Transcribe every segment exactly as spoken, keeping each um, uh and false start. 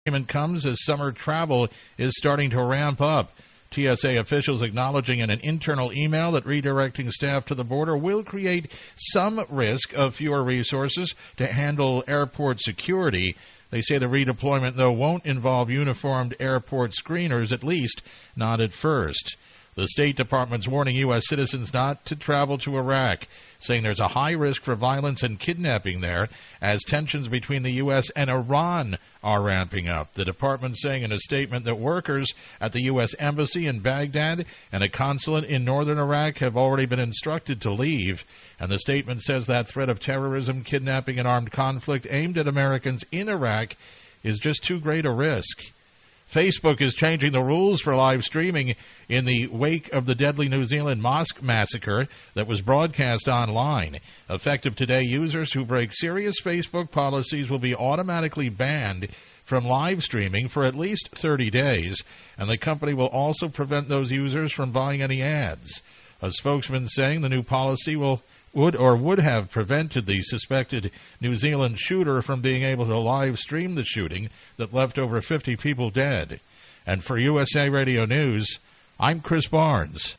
comes as summer travel is starting to ramp up. T S A officials acknowledging in an internal email that redirecting staff to the border will create some risk of fewer resources to handle airport security. They say the redeployment, though, won't involve uniformed airport screeners, at least not at first. The State Department's warning U S citizens not to travel to Iraq, saying there's a high risk for violence and kidnapping there as tensions between the U S and Iran are ramping up. The department saying in a statement that workers at the U S Embassy in Baghdad and a consulate in northern Iraq have already been instructed to leave. And the statement says that threat of terrorism, kidnapping, and armed conflict aimed at Americans in Iraq is just too great a risk. Facebook is changing the rules for live streaming in the wake of the deadly New Zealand mosque massacre that was broadcast online. Effective today, users who break serious Facebook policies will be automatically banned from live streaming for at least thirty days, and the company will also prevent those users from buying any ads. A spokesman saying the new policy will would or would have prevented the suspected New Zealand shooter from being able to live stream the shooting that left over fifty people dead. And for U S A Radio News, I'm Chris Barnes.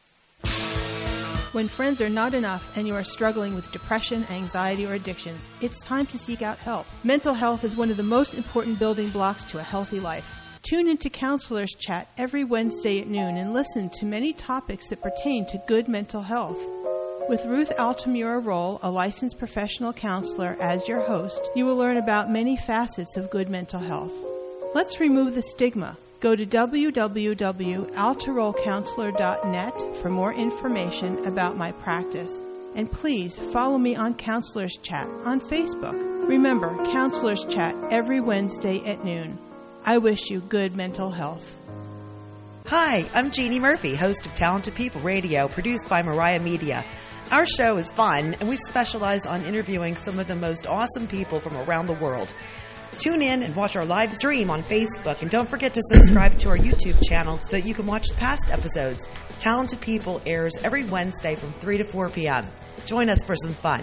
When friends are not enough and you are struggling with depression, anxiety, or addictions, it's time to seek out help. Mental health is one of the most important building blocks to a healthy life. Tune into Counselors Chat every Wednesday at noon and listen to many topics that pertain to good mental health. With Ruth Altamura Roll, a licensed professional counselor, as your host, you will learn about many facets of good mental health. Let's remove the stigma. Go to w w w dot altaroll counselor dot net for more information about my practice. And please follow me on Counselors Chat on Facebook. Remember, Counselors Chat every Wednesday at noon. I wish you good mental health. Hi, I'm Jeannie Murphy, host of Talented People Radio, produced by Mariah Media. Our show is fun, and we specialize on interviewing some of the most awesome people from around the world. Tune in and watch our live stream on Facebook, and don't forget to subscribe to our YouTube channel so that you can watch past episodes. Talented People airs every Wednesday from three to four p.m. Join us for some fun.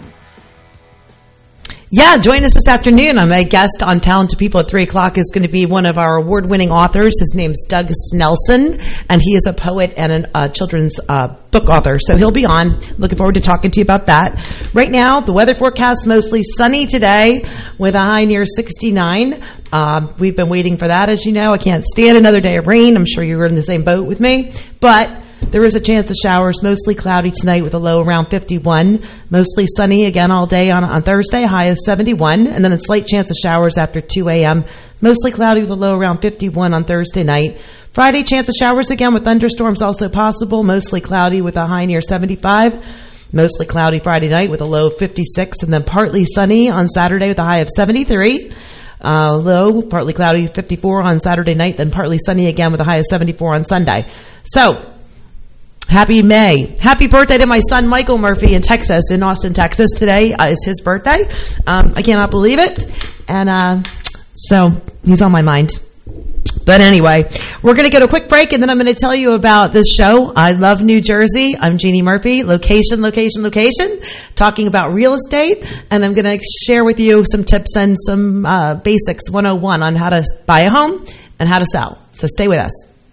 Yeah, join us this afternoon. I'm a guest on Talented People at three o'clock is going to be one of our award-winning authors. His name's Doug Snelson, and he is a poet and a uh, children's uh, book author. So he'll be on. Looking forward to talking to you about that. Right now, the weather forecast mostly sunny today with a high near sixty-nine. Um, we've been waiting for that, as you know. I can't stand another day of rain. I'm sure you were in the same boat with me. But there is a chance of showers, mostly cloudy tonight with a low around fifty-one. Mostly sunny again all day on, on Thursday, high is seventy-one. And then a slight chance of showers after two a.m. Mostly cloudy with a low around fifty-one on Thursday night. Friday, chance of showers again with thunderstorms also possible. Mostly cloudy with a high near seventy-five. Mostly cloudy Friday night with a low of fifty-six. And then partly sunny on Saturday with a high of seventy-three. Uh, low, partly cloudy, fifty-four on Saturday night. Then partly sunny again with a high of seventy-four on Sunday. So, happy May. Happy birthday to my son, Michael Murphy, in Texas, in Austin, Texas. Today uh, is his birthday. Um, I cannot believe it. And uh, so he's on my mind. But anyway, we're going to go to a quick break, and then I'm going to tell you about this show. I love New Jersey. I'm Jeannie Murphy. Location, location, location. Talking about real estate. And I'm going to share with you some tips and some uh, basics one oh one on how to buy a home and how to sell. So stay with us.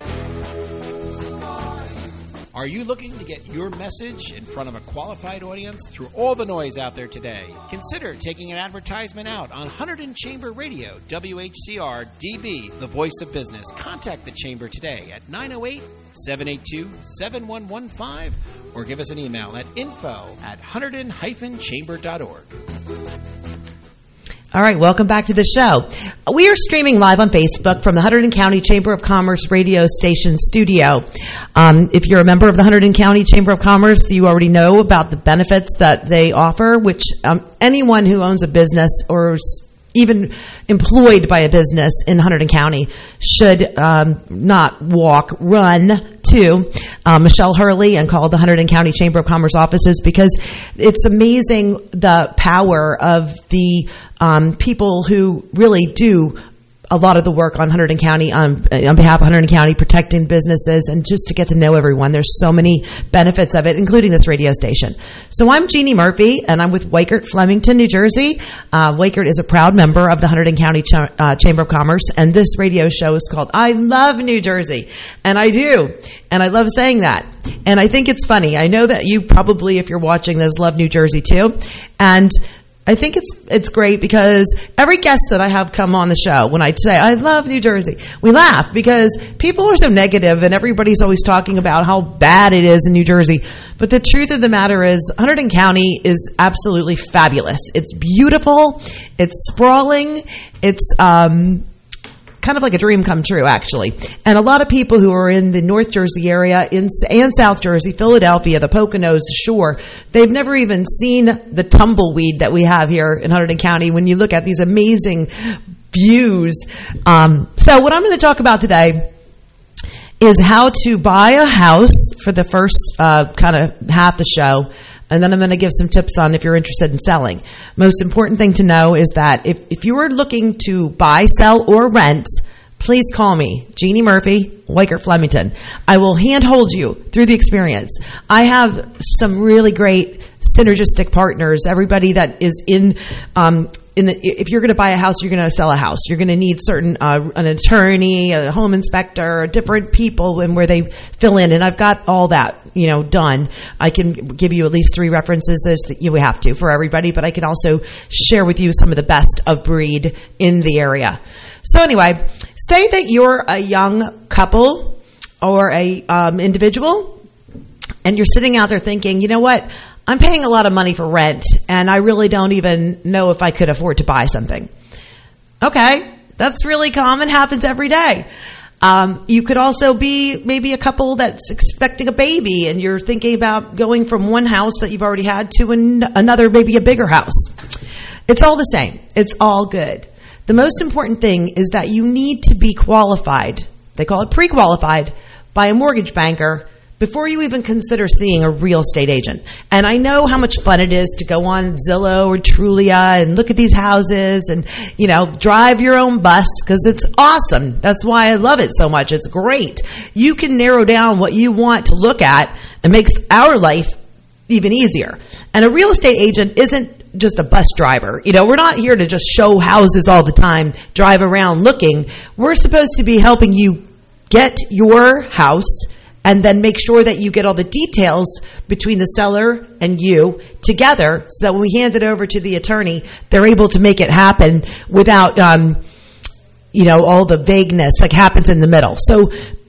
Are you looking to get your message in front of a qualified audience through all the noise out there today? Consider taking an advertisement out on Hunterdon Chamber Radio, W H C R D B, the voice of business. Contact the Chamber today at nine oh eight, seven eight two, seven one one five or give us an email at info at hunterdon dash chamber dot org. All right, welcome back to the show. We are streaming live on Facebook from the Hunterdon County Chamber of Commerce radio station studio. Um, if you're a member of the Hunterdon County Chamber of Commerce, you already know about the benefits that they offer, which um, anyone who owns a business or is even employed by a business in Hunterdon County should um, not walk, run to uh, Michelle Hurley and call the Hunterdon County Chamber of Commerce offices, because it's amazing the power of the um, people who really do a lot of the work on Hunterdon County, um, on behalf of Hunterdon County, protecting businesses and just to get to know everyone. There's so many benefits of it, including this radio station. So I'm Jeannie Murphy, and I'm with Weichert Flemington, New Jersey. Uh, Weichert is a proud member of the Hunterdon County Ch- uh, Chamber of Commerce, and this radio show is called I Love New Jersey. And I do. And I love saying that. And I think it's funny. I know that you probably, if you're watching this, love New Jersey too. And I think it's it's great because every guest that I have come on the show, when I say, I love New Jersey, we laugh because people are so negative and everybody's always talking about how bad it is in New Jersey. But the truth of the matter is, Hunterdon County is absolutely fabulous. It's beautiful. It's sprawling. It's um, kind of like a dream come true, actually. And a lot of people who are in the North Jersey area in, and South Jersey, Philadelphia, the Poconos, the Shore, they've never even seen the tumbleweed that we have here in Hunterdon County when you look at these amazing views. Um, so what I'm going to talk about today is how to buy a house for the first uh, kind of half the show. And then I'm going to give some tips on if you're interested in selling. Most important thing to know is that if, if you are looking to buy, sell, or rent, please call me, Jeannie Murphy, Weichert Flemington. I will handhold you through the experience. I have some really great synergistic partners. Everybody that is in... Um, In the, if you're going to buy a house, you're going to sell a house. You're going to need certain uh, an attorney, a home inspector, different people, and where they fill in. And I've got all that, you know, done. I can give you at least three references as that you have to for everybody, but I can also share with you some of the best of breed in the area. So anyway, say that you're a young couple or a um, individual, and you're sitting out there thinking, you know what? I'm paying a lot of money for rent, and I really don't even know if I could afford to buy something. Okay, that's really common, happens every day. Um, you could also be maybe a couple that's expecting a baby, and you're thinking about going from one house that you've already had to an- another, maybe a bigger house. It's all the same. It's all good. The most important thing is that you need to be qualified. They call it pre-qualified by a mortgage banker before you even consider seeing a real estate agent. And I know how much fun it is to go on Zillow or Trulia and look at these houses and, you know, drive your own bus because it's awesome. That's why I love it so much. It's great. You can narrow down what you want to look at and makes our life even easier. And a real estate agent isn't just a bus driver. You know, we're not here to just show houses all the time, drive around looking. We're supposed to be helping you get your house and then make sure that you get all the details between the seller and you together so that when we hand it over to the attorney, they're able to make it happen without, um, you know, all the vagueness that happens in the middle. So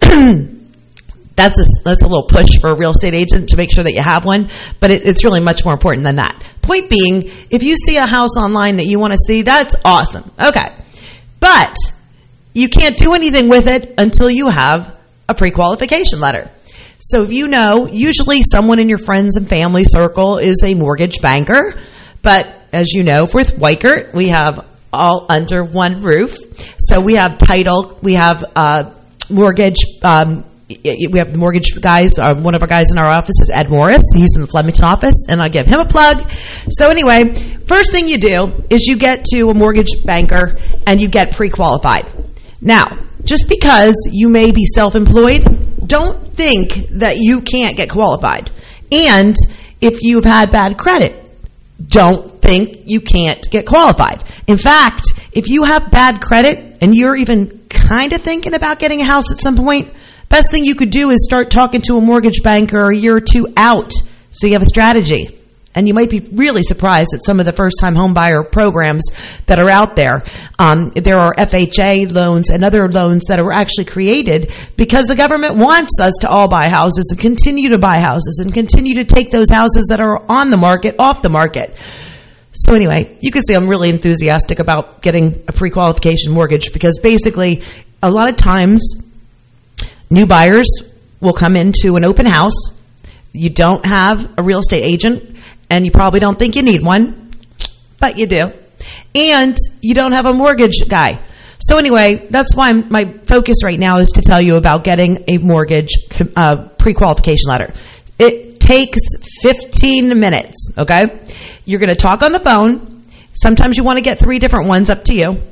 that's a, that's a little push for a real estate agent to make sure that you have one, but it, it's really much more important than that. Point being, if you see a house online that you want to see, that's awesome. Okay. But you can't do anything with it until you have a pre-qualification letter. So if you know, usually someone in your friends and family circle is a mortgage banker. But as you know, with Weichert, we have all under one roof. So we have title, we have uh, mortgage, um, we have the mortgage guys. Uh, one of our guys in our office is Ed Morris. He's in the Flemington office, and I'll give him a plug. So anyway, first thing you do is you get to a mortgage banker and you get pre-qualified. Now, just because you may be self-employed, don't think that you can't get qualified. And if you've had bad credit, don't think you can't get qualified. In fact, if you have bad credit and you're even kind of thinking about getting a house at some point, best thing you could do is start talking to a mortgage banker a year or two out so you have a strategy. And you might be really surprised at some of the first-time homebuyer programs that are out there. Um, there are F H A loans and other loans that are actually created because the government wants us to all buy houses and continue to buy houses and continue to take those houses that are on the market off the market. So anyway, you can see I'm really enthusiastic about getting a pre-qualification mortgage because basically a lot of times new buyers will come into an open house. You don't have a real estate agent. And you probably don't think you need one, but you do. And you don't have a mortgage guy. So anyway, that's why I'm, my focus right now is to tell you about getting a mortgage uh, pre-qualification letter. It takes fifteen minutes, okay? You're going to talk on the phone. Sometimes you want to get three different ones, up to you.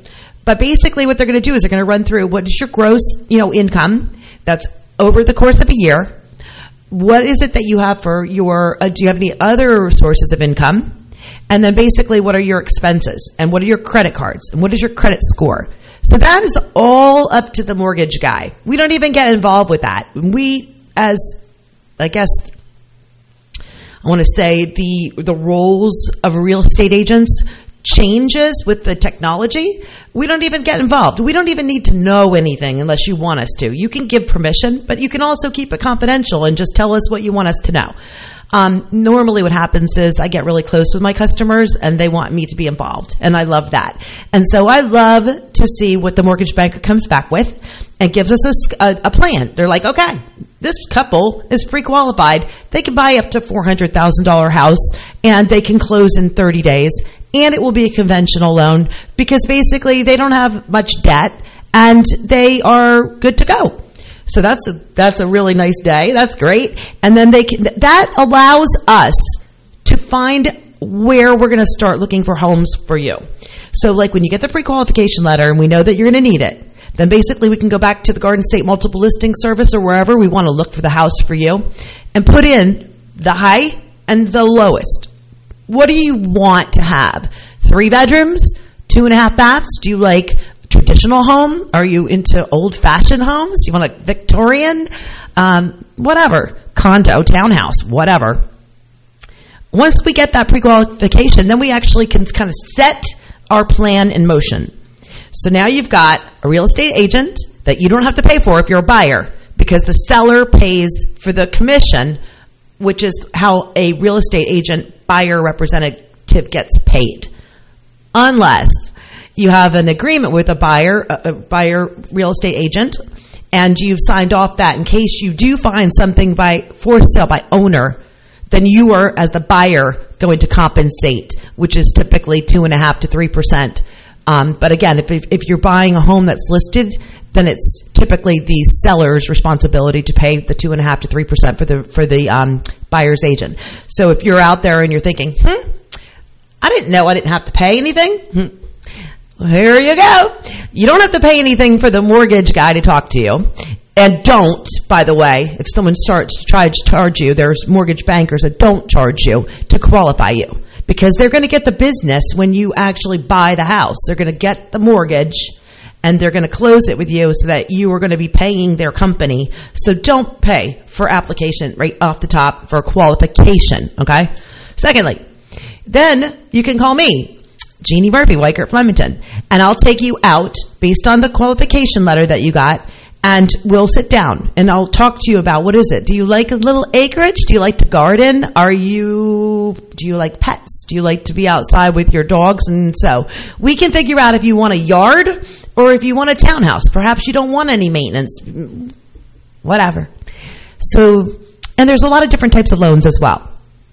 But basically what they're going to do is they're going to run through what is your gross, you know, income that's over the course of a year. What is it that you have for your, uh, do you have any other sources of income? And then basically what are your expenses? And what are your credit cards? And what is your credit score? So that is all up to the mortgage guy. We don't even get involved with that. We, as, I guess, I want to say the the roles of real estate agents changes with the technology. We don't even get involved. We don't even need to know anything unless you want us to. You can give permission, but you can also keep it confidential and just tell us what you want us to know. Um, normally what happens is I get really close with my customers and they want me to be involved, and I love that. And so I love to see what the mortgage banker comes back with and gives us a, a, a plan. They're like, okay, this couple is pre-qualified. They can buy up to four hundred thousand dollars house and they can close in thirty days, and it will be a conventional loan because basically they don't have much debt and they are good to go. So that's a, that's a really nice day. That's great. And then they can, that allows us to find where we're going to start looking for homes for you. So like when you get the pre-qualification letter and we know that you're going to need it, then basically we can go back to the Garden State Multiple Listing Service or wherever we want to look for the house for you and put in the high and the lowest. What do you want to have? Three bedrooms? Two and a half baths? Do you like traditional home? Are you into old-fashioned homes? Do you want a Victorian? Um, whatever. Condo, townhouse, whatever. Once we get that pre-qualification, then we actually can kind of set our plan in motion. So now you've got a real estate agent that you don't have to pay for if you're a buyer because the seller pays for the commission, which is how a real estate agent buyer representative gets paid. Unless you have an agreement with a buyer, a buyer real estate agent, and you've signed off that in case you do find something by for sale by owner, then you are, as the buyer, going to compensate, which is typically two and a half to three percent. Um, but again, if, if if you're buying a home that's listed, then it's typically the seller's responsibility to pay the two and a half to three percent for the for the um, buyer's agent. So if you're out there and you're thinking, hmm, I didn't know I didn't have to pay anything. Hmm. Well, here you go. You don't have to pay anything for the mortgage guy to talk to you. And don't, by the way, if someone starts to try to charge you, there's mortgage bankers that don't charge you to qualify you because they're going to get the business when you actually buy the house. They're going to get the mortgage and they're going to close it with you so that you are going to be paying their company. So don't pay for application right off the top for qualification, okay? Secondly, then you can call me, Jeannie Murphy, Weichert Flemington, and I'll take you out based on the qualification letter that you got, and we'll sit down and I'll talk to you about what is it. Do you like a little acreage? Do you like to garden? Are you, do you like pets? Do you like to be outside with your dogs? And so we can figure out if you want a yard or if you want a townhouse. Perhaps you don't want any maintenance. Whatever. So, and there's a lot of different types of loans as well.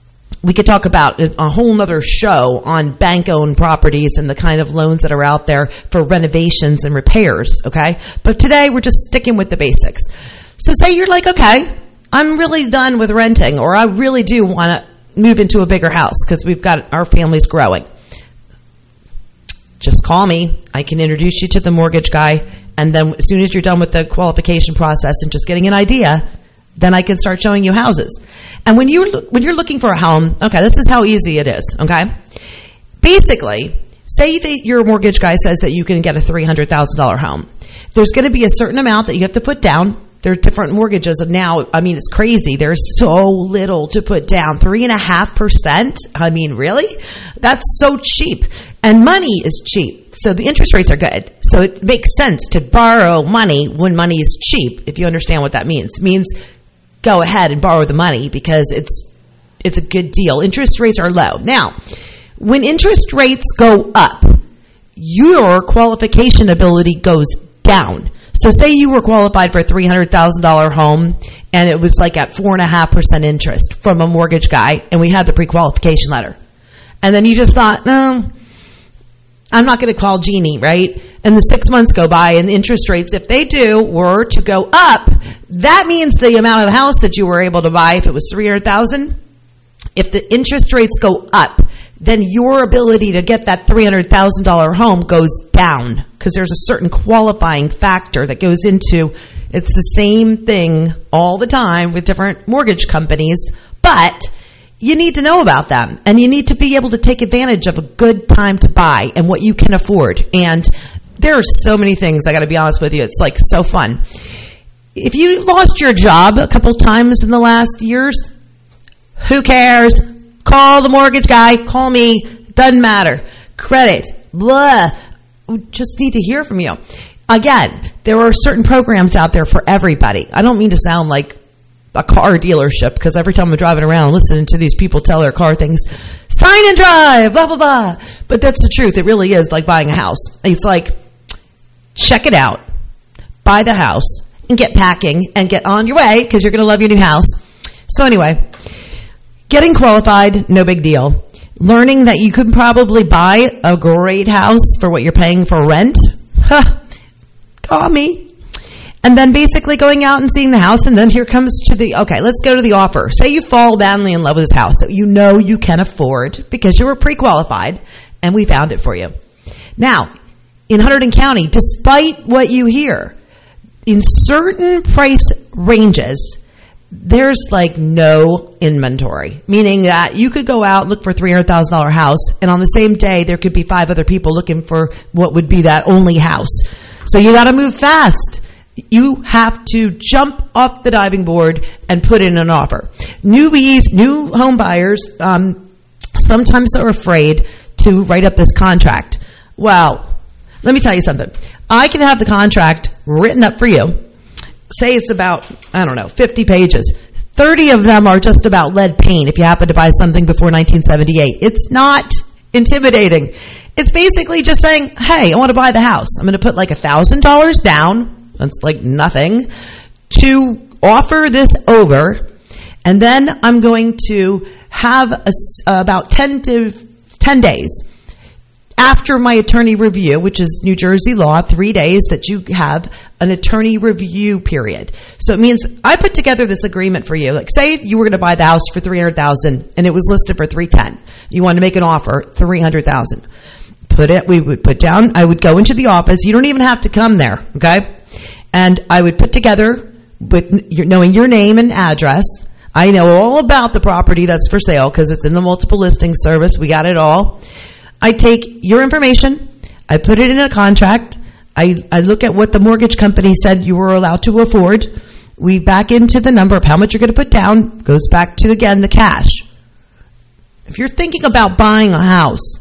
We could talk about a whole nother show on bank-owned properties and the kind of loans that are out there for renovations and repairs, okay? But today we're just sticking with the basics. So say you're like, okay, I'm really done with renting, or I really do want to move into a bigger house because we've got our family's growing. Just call me. I can introduce you to the mortgage guy, and then as soon as you're done with the qualification process and just getting an idea, then I can start showing you houses. And when you're, when you're looking for a home, okay, this is how easy it is, okay? Basically, say that your mortgage guy says that you can get a three hundred thousand dollars home. There's going to be a certain amount that you have to put down. There are different mortgages, and now, I mean, it's crazy. There's so little to put down. Three and a half percent? I mean, really? That's so cheap. And money is cheap. So the interest rates are good. So it makes sense to borrow money when money is cheap, if you understand what that means. It means go ahead and borrow the money because it's it's a good deal. Interest rates are low. Now, when interest rates go up, your qualification ability goes down. So say you were qualified for a three hundred thousand dollars home and it was like at four point five percent interest from a mortgage guy and we had the pre-qualification letter. And then you just thought, no, I'm not going to call Jeannie, right? And the six months go by and the interest rates, if they do, were to go up, that means the amount of house that you were able to buy, if it was three hundred thousand dollars, if the interest rates go up, then your ability to get that three hundred thousand dollars home goes down. because there's a certain qualifying factor that goes into, it's the same thing all the time with different mortgage companies, but you need to know about them, and you need to be able to take advantage of a good time to buy and what you can afford. And there are so many things, I got to be honest with you, it's like so fun. If you lost your job a couple times in the last years, who cares? Call the mortgage guy, call me, doesn't matter. Credit, blah. We just need to hear from you. Again, there are certain programs out there for everybody. I don't mean to sound like a car dealership, because every time I'm driving around listening to these people tell their car things, sign and drive, blah, blah, blah. But that's the truth. It really is like buying a house. It's like, check it out, buy the house, and get packing and get on your way, because you're going to love your new house. So anyway, getting qualified, no big deal. Learning that you could probably buy a great house for what you're paying for rent. Huh, call me. And then basically going out and seeing the house, and then here comes to the, okay, let's go to the offer. Say you fall madly in love with this house that you know you can afford because you were pre-qualified, and we found it for you. Now, in Hunterdon County, despite what you hear, in certain price ranges, there's like no inventory, meaning that you could go out, look for a three hundred thousand dollars house, and on the same day, there could be five other people looking for what would be that only house. So you got to move fast. You have to jump off the diving board and put in an offer. Newbies, new home buyers, um, sometimes are afraid to write up this contract. Well, let me tell you something. I can have the contract written up for you. Say it's about, I don't know, fifty pages. thirty of them are just about lead paint if you happen to buy something before nineteen seventy-eight. It's not intimidating. It's basically just saying, hey, I want to buy the house. I'm going to put like one thousand dollars down. That's like nothing, to offer this over, and then I'm going to have a, uh, about ten to ten days after my attorney review, which is New Jersey law, three days that you have an attorney review period. So it means I put together this agreement for you. Like, say you were going to buy the house for three hundred thousand dollars and it was listed for three hundred ten thousand dollars. You wanted to make an offer, three hundred thousand dollars. Put it, we would put down, I would go into the office. You don't even have to come there, okay? And I would put together, with your, knowing your name and address. I know all about the property that's for sale because it's in the multiple listing service. We got it all. I take your information. I put it in a contract. I, I look at what the mortgage company said you were allowed to afford. We back into the number of how much you're going to put down. Goes back to, again, the cash. If you're thinking about buying a house,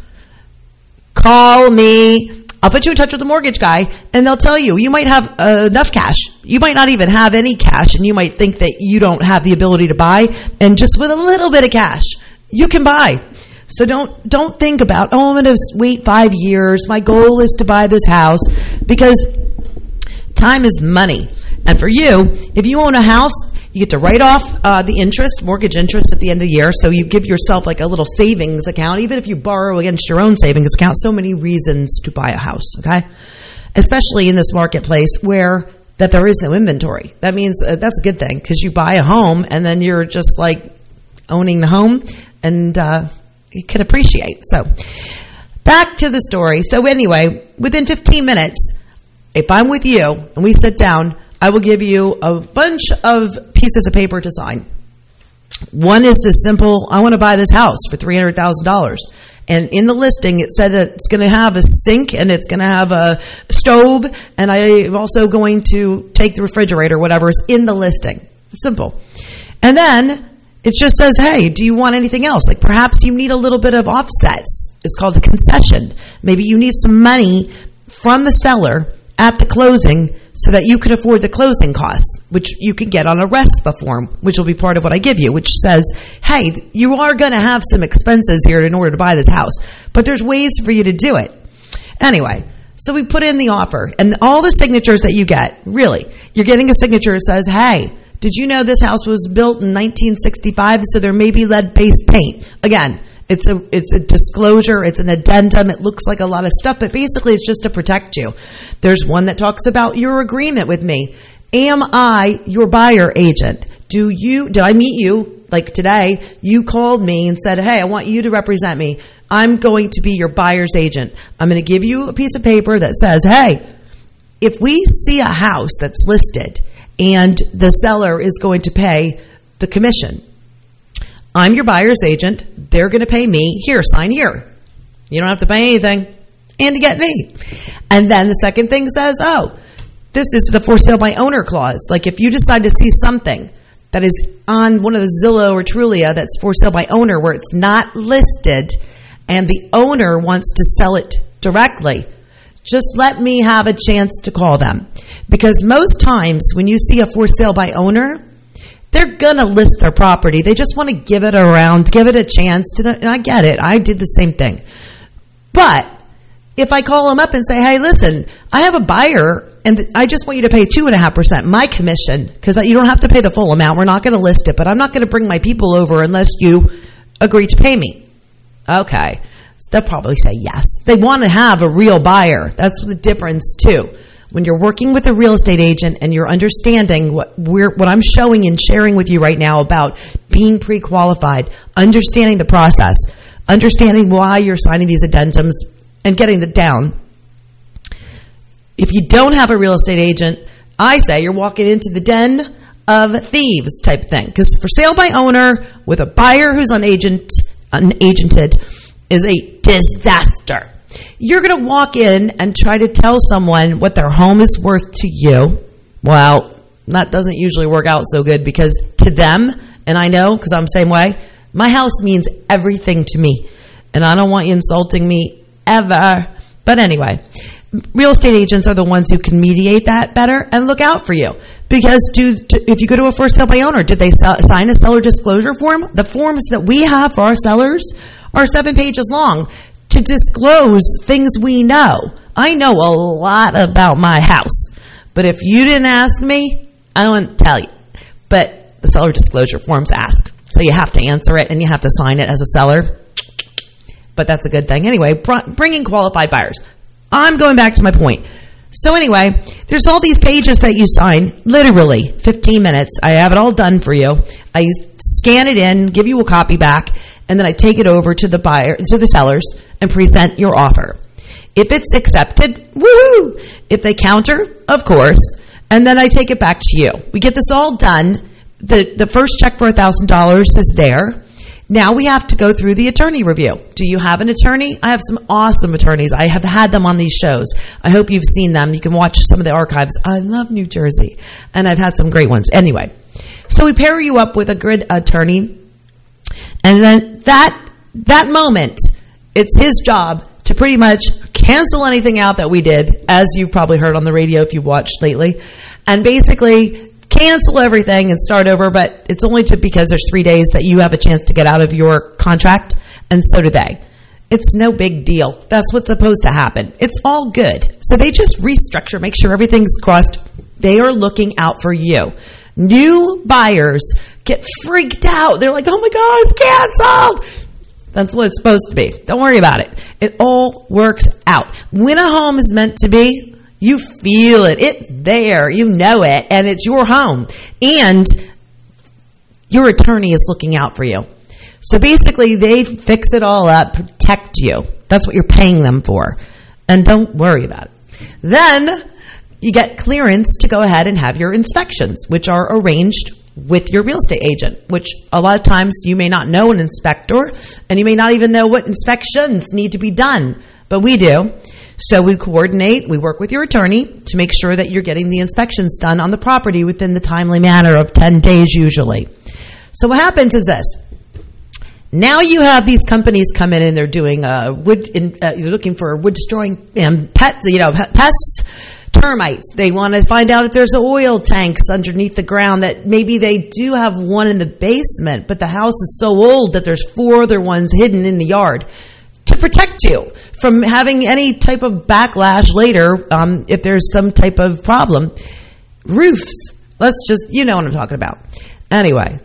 call me. I'll put you in touch with the mortgage guy, and they'll tell you, you might have uh, enough cash. You might not even have any cash, and you might think that you don't have the ability to buy, and just with a little bit of cash, you can buy. So don't don't think about, oh, I'm going to wait five years. My goal is to buy this house, because time is money. And for you, if you own a house, you get to write off uh, the interest, mortgage interest at the end of the year. So you give yourself like a little savings account, even if you borrow against your own savings account. So many reasons to buy a house, okay? Especially in this marketplace where that there is no inventory. That means uh, that's a good thing, because you buy a home and then you're just like owning the home, and uh, you can appreciate. So back to the story. So anyway, within fifteen minutes, if I'm with you and we sit down, I will give you a bunch of pieces of paper to sign. One is this simple, I want to buy this house for three hundred thousand dollars. And in the listing, it said that it's going to have a sink and it's going to have a stove. And I'm also going to take the refrigerator, whatever is in the listing. Simple. And then it just says, hey, do you want anything else? Like perhaps you need a little bit of offsets. It's called a concession. Maybe you need some money from the seller at the closing so that you can afford the closing costs, which you can get on a RESPA form, which will be part of what I give you, which says, hey, you are going to have some expenses here in order to buy this house, but there's ways for you to do it. Anyway, so we put in the offer, and all the signatures that you get, really, you're getting a signature that says, hey, did you know this house was built in nineteen sixty-five, so there may be lead-based paint? Again, It's a it's a disclosure. It's an addendum. It looks like a lot of stuff, but basically it's just to protect you. There's one that talks about your agreement with me. Am I your buyer agent? Do you, did I meet you like today, you called me and said, hey, I want you to represent me. I'm going to be your buyer's agent. I'm going to give you a piece of paper that says, hey, if we see a house that's listed and the seller is going to pay the commission, I'm your buyer's agent. They're going to pay me. Here, sign here. You don't have to pay anything. And to get me. And then the second thing says, oh, this is the for sale by owner clause. Like if you decide to see something that is on one of the Zillow or Trulia that's for sale by owner where it's not listed and the owner wants to sell it directly, just let me have a chance to call them. Because most times when you see a for sale by owner, they're going to list their property. They just want to give it around, give it a chance to the, and I get it. I did the same thing. But if I call them up and say, hey, listen, I have a buyer and I just want you to pay two and a half percent my commission, because you don't have to pay the full amount. We're not going to list it, but I'm not going to bring my people over unless you agree to pay me. Okay. So they'll probably say yes. They want to have a real buyer. That's the difference too. When you're working with a real estate agent and you're understanding what we're, what I'm showing and sharing with you right now about being pre-qualified, understanding the process, understanding why you're signing these addendums and getting it down. If you don't have a real estate agent, I say you're walking into the den of thieves type thing. Because for sale by owner with a buyer who's unagent, unagented is a disaster. You're going to walk in and try to tell someone what their home is worth to you. Well, that doesn't usually work out so good, because to them, and I know because I'm the same way, my house means everything to me. And I don't want you insulting me ever. But anyway, real estate agents are the ones who can mediate that better and look out for you. Because do, do, if you go to a for sale by owner, did they sell, sign a seller disclosure form? The forms that we have for our sellers are seven pages long to disclose things we know. I know a lot about my house, but if you didn't ask me, I don't tell you. But the seller disclosure forms ask, so you have to answer it and you have to sign it as a seller. But that's a good thing. Anyway, br- bringing qualified buyers. I'm going back to my point. So anyway, there's all these pages that you sign, literally fifteen minutes. I have it all done for you. I scan it in, give you a copy back, and then I take it over to the buyer, to the sellers, and present your offer. If it's accepted, woohoo! If they counter, of course, and then I take it back to you. We get this all done. The the first check for one thousand dollars is there. Now we have to go through the attorney review. Do you have an attorney? I have some awesome attorneys. I have had them on these shows. I hope you've seen them. You can watch some of the archives. I love New Jersey, and I've had some great ones. Anyway, so we pair you up with a good attorney, and then that that moment, it's his job to pretty much cancel anything out that we did, as you've probably heard on the radio if you've watched lately, and basically cancel everything and start over. But it's only to because there's three days that you have a chance to get out of your contract, and so do they. It's no big deal. That's what's supposed to happen. It's all good. So they just restructure, make sure everything's crossed. They are looking out for you. New buyers get freaked out. They're like, oh my God, it's canceled. That's what it's supposed to be. Don't worry about it. It all works out. When a home is meant to be, you feel it. It's there. You know it. And it's your home. And your attorney is looking out for you. So basically, they fix it all up, protect you. That's what you're paying them for. And don't worry about it. Then you get clearance to go ahead and have your inspections, which are arranged with your real estate agent, which a lot of times you may not know an inspector, and you may not even know what inspections need to be done, but we do. So we coordinate, we work with your attorney to make sure that you're getting the inspections done on the property within the timely manner of ten days usually. So what happens is this. Now you have these companies come in and they're doing uh, wood, in, uh, you're looking for wood destroying um, pets, you know, pests, termites. They want to find out if there's oil tanks underneath the ground, that maybe they do have one in the basement, but the house is so old that there's four other ones hidden in the yard, to protect you from having any type of backlash later um, if there's some type of problem. Roofs. Let's just, you know what I'm talking about. Anyway,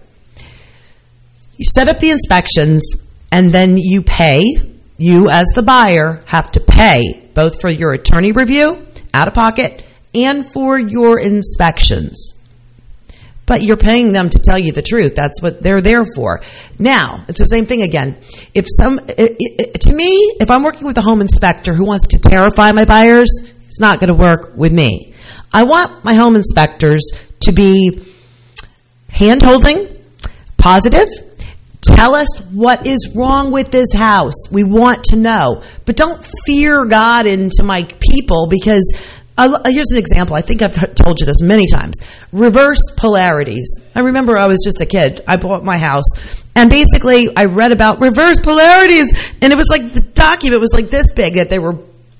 you set up the inspections, and then you pay. You, as the buyer, have to pay both for your attorney review, out of pocket, and for your inspections. but you're paying them to tell you the truth. That's what they're there for. Now, it's the same thing again. If some, it, it, to me, if I'm working with a home inspector who wants to terrify my buyers, it's not going to work with me. I want my home inspectors to be hand-holding, positive. Tell us what is wrong with this house. We want to know. But don't fear God into my people, because uh, here's an example. I think I've told you this many times. Reverse polarities. I remember I was just a kid. I bought my house, and basically I read about reverse polarities, and it was like the document was like this big, that they were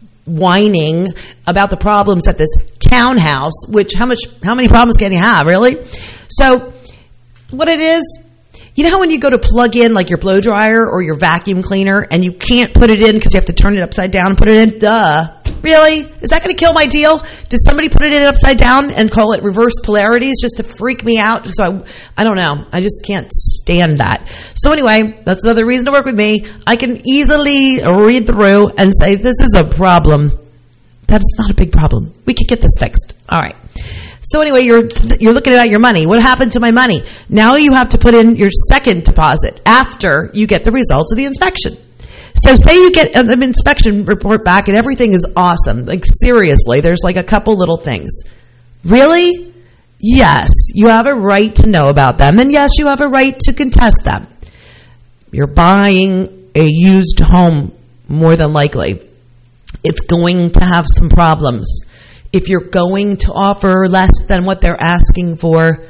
whining about the problems at this townhouse, which how much, how many problems can you have, really? So what it is, you know how when you go to plug in like your blow dryer or your vacuum cleaner and you can't put it in because you have to turn it upside down and put it in? Duh. Really? Is that going to kill my deal? Did somebody put it in upside down and call it reverse polarities just to freak me out? So I, I don't know. I just can't stand that. So anyway, that's another reason to work with me. I can easily read through and say, this is a problem. That's not a big problem. We can get this fixed. All right. So anyway, you're you're looking at your money. What happened to my money? Now you have to put in your second deposit after you get the results of the inspection. So say you get an inspection report back and everything is awesome. Like seriously, there's like a couple little things. Really? Yes, you have a right to know about them. And yes, you have a right to contest them. You're buying a used home, more than likely. It's going to have some problems. If you're going to offer less than what they're asking for,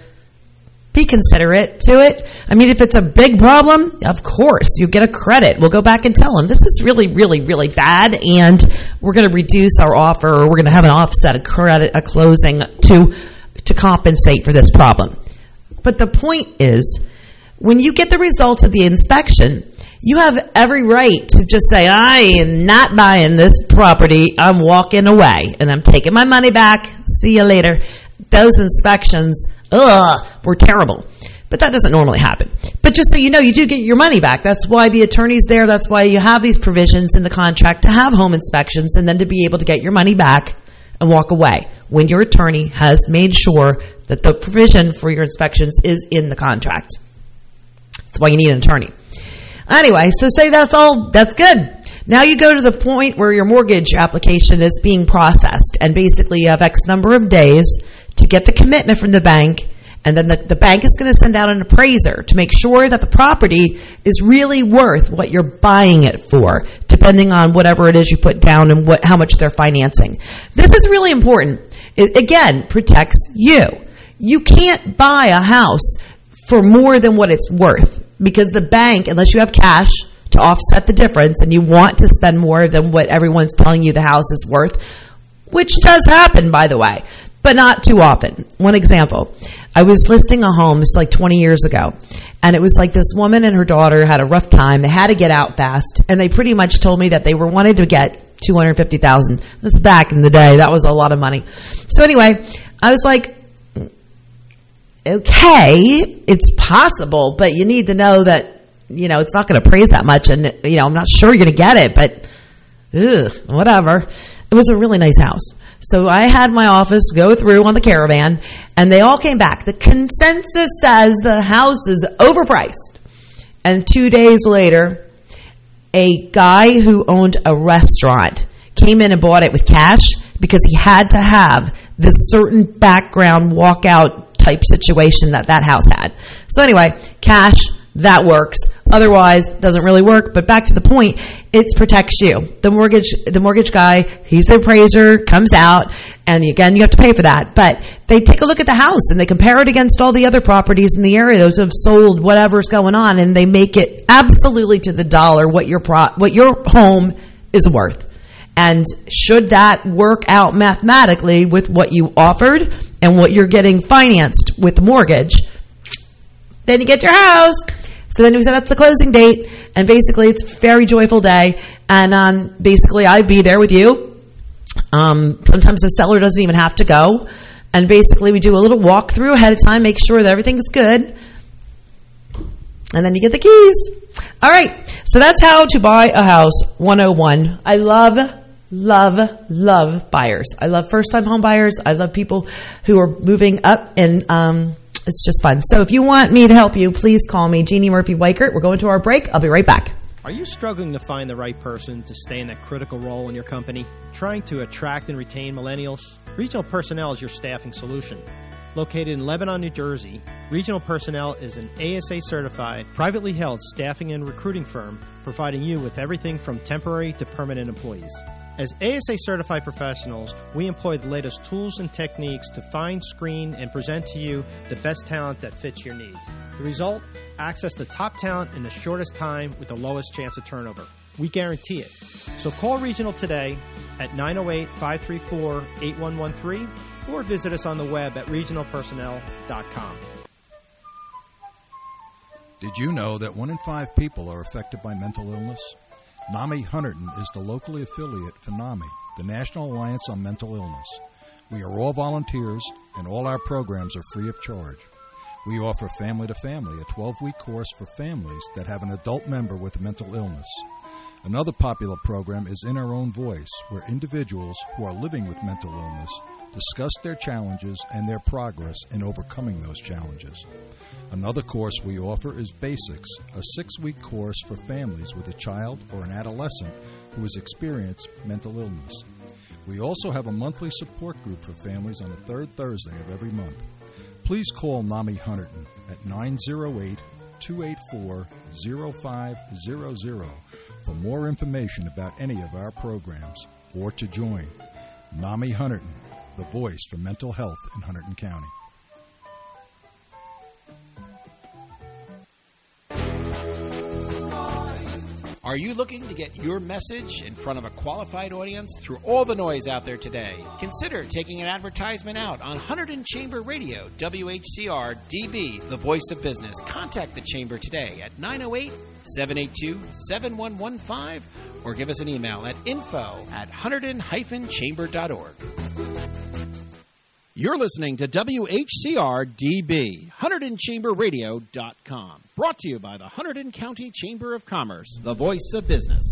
be considerate to it. I mean, if it's a big problem, of course, you get a credit. We'll go back and tell them, this is really, really, really bad, and we're going to reduce our offer, or we're going to have an offset, a credit, a closing to, to compensate for this problem. But the point is, when you get the results of the inspection, you have every right to just say, I am not buying this property. I'm walking away and I'm taking my money back. See you later. Those inspections, ugh, were terrible. But that doesn't normally happen. But just so you know, you do get your money back. That's why the attorney's there. That's why you have these provisions in the contract to have home inspections and then to be able to get your money back and walk away when your attorney has made sure that the provision for your inspections is in the contract. That's why you need an attorney. Anyway, so say that's all, that's good. Now you go to the point where your mortgage application is being processed, and basically you have X number of days to get the commitment from the bank, and then the, the bank is going to send out an appraiser to make sure that the property is really worth what you're buying it for, depending on whatever it is you put down and what how much they're financing. This is really important. It, again, protects you. You can't buy a house for more than what it's worth, because the bank, unless you have cash to offset the difference and you want to spend more than what everyone's telling you the house is worth, which does happen, by the way, but not too often. One example, I was listing a home, this is like twenty years ago, and it was like this woman and her daughter had a rough time. They had to get out fast, and they pretty much told me that they were wanted to get two hundred fifty thousand dollars. That's back in the day. That was a lot of money. So anyway, I was like, okay, it's possible, but you need to know that, you know, it's not going to appraise that much, and, you know, I'm not sure you're going to get it, but ugh, whatever. It was a really nice house. So I had my office go through on the caravan, and they all came back. The consensus says the house is overpriced. And two days later, a guy who owned a restaurant came in and bought it with cash because he had to have this certain background walkout type situation that that house had. So anyway, cash, that works. Otherwise, doesn't really work. But back to the point, it protects you. The mortgage, the mortgage guy, he's the appraiser, comes out, and again, you have to pay for that. But they take a look at the house and they compare it against all the other properties in the area, those who have sold whatever's going on, and they make it absolutely to the dollar what your pro, what your home is worth. And should that work out mathematically with what you offered and what you're getting financed with the mortgage, then you get your house. So then we set up the closing date, and basically it's a very joyful day. And um, basically I'd be there with you. Um, sometimes the seller doesn't even have to go. And basically we do a little walkthrough ahead of time, make sure that everything's good. And then you get the keys. All right. So that's how to buy a house one oh one. I love, love, love buyers. I love first-time home buyers. I love people who are moving up in um, it's just fun. So if you want me to help you, please call me, Jeannie Murphy Weichert. We're going to our break. I'll be right back. Are you struggling to find the right person to stay in that critical role in your company? Trying to attract and retain millennials? Regional Personnel is your staffing solution. Located in Lebanon, New Jersey, Regional Personnel is an A S A-certified, privately held staffing and recruiting firm providing you with everything from temporary to permanent employees. As A S A-certified professionals, we employ the latest tools and techniques to find, screen, and present to you the best talent that fits your needs. The result? Access to top talent in the shortest time with the lowest chance of turnover. We guarantee it. So call Regional today at nine oh eight, five three four, eight one one three or visit us on the web at regional personnel dot com. Did you know that one in five people are affected by mental illness? NAMI Hunterdon is the locally affiliate for NAMI, the National Alliance on Mental Illness. We are all volunteers, and all our programs are free of charge. We offer Family to Family, a twelve-week course for families that have an adult member with a mental illness. Another popular program is In Our Own Voice, where individuals who are living with mental illness discuss their challenges and their progress in overcoming those challenges. Another course we offer is Basics, a six-week course for families with a child or an adolescent who has experienced mental illness. We also have a monthly support group for families on the third Thursday of every month. Please call NAMI Hunterdon at nine oh eight, two eight four, oh five hundred for more information about any of our programs or to join. NAMI Hunterdon, the voice for mental health in Hunterdon County. Are you looking to get your message in front of a qualified audience through all the noise out there today? Consider taking an advertisement out on Hunterdon Chamber Radio, W H C R D B, the voice of business. Contact the Chamber today at nine oh eight, seven eight two, seven one one five or give us an email at info at hunterdon dash chamber dot org. You're listening to W H C R D B, Hunterdon Chamber Radio dot com. Brought to you by the Hunterdon County Chamber of Commerce, the voice of business.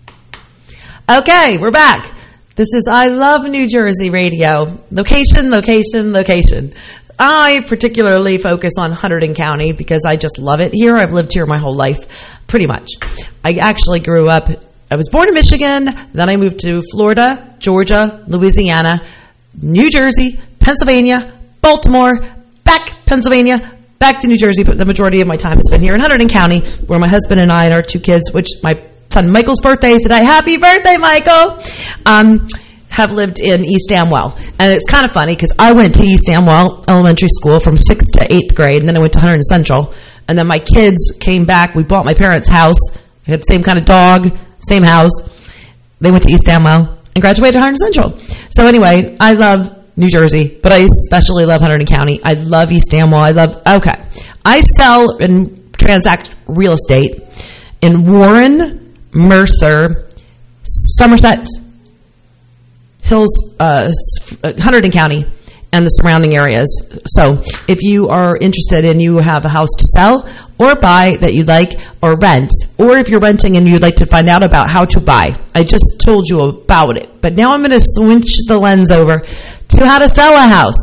Okay, we're back. This is I Love New Jersey Radio. Location, location, location. I particularly focus on Hunterdon County because I just love it here. I've lived here my whole life, pretty much. I actually grew up, I was born in Michigan, then I moved to Florida, Georgia, Louisiana, New Jersey, Pennsylvania, Baltimore, back Pennsylvania, back to New Jersey, but the majority of my time has been here in Hunterdon County, where my husband and I and our two kids, which my son Michael's birthday is today, happy birthday, Michael, um, have lived in East Amwell. And it's kind of funny because I went to East Amwell Elementary School from sixth to eighth grade, and then I went to Hunterdon Central. And then my kids came back. We bought my parents' house. We had the same kind of dog, same house. They went to East Amwell and graduated Hunterdon Central. So anyway, I love New Jersey, but I especially love Hunterdon County. I love East Amwell. I love, okay. I sell and transact real estate in Warren, Mercer, Somerset, Hills, uh, Hunterdon County, and the surrounding areas. So if you are interested and you have a house to sell or buy that you'd like, or rent, or if you're renting and you'd like to find out about how to buy, I just told you about it. But now I'm going to switch the lens over to how to sell a house.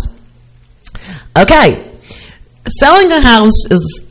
Okay. Selling a house is,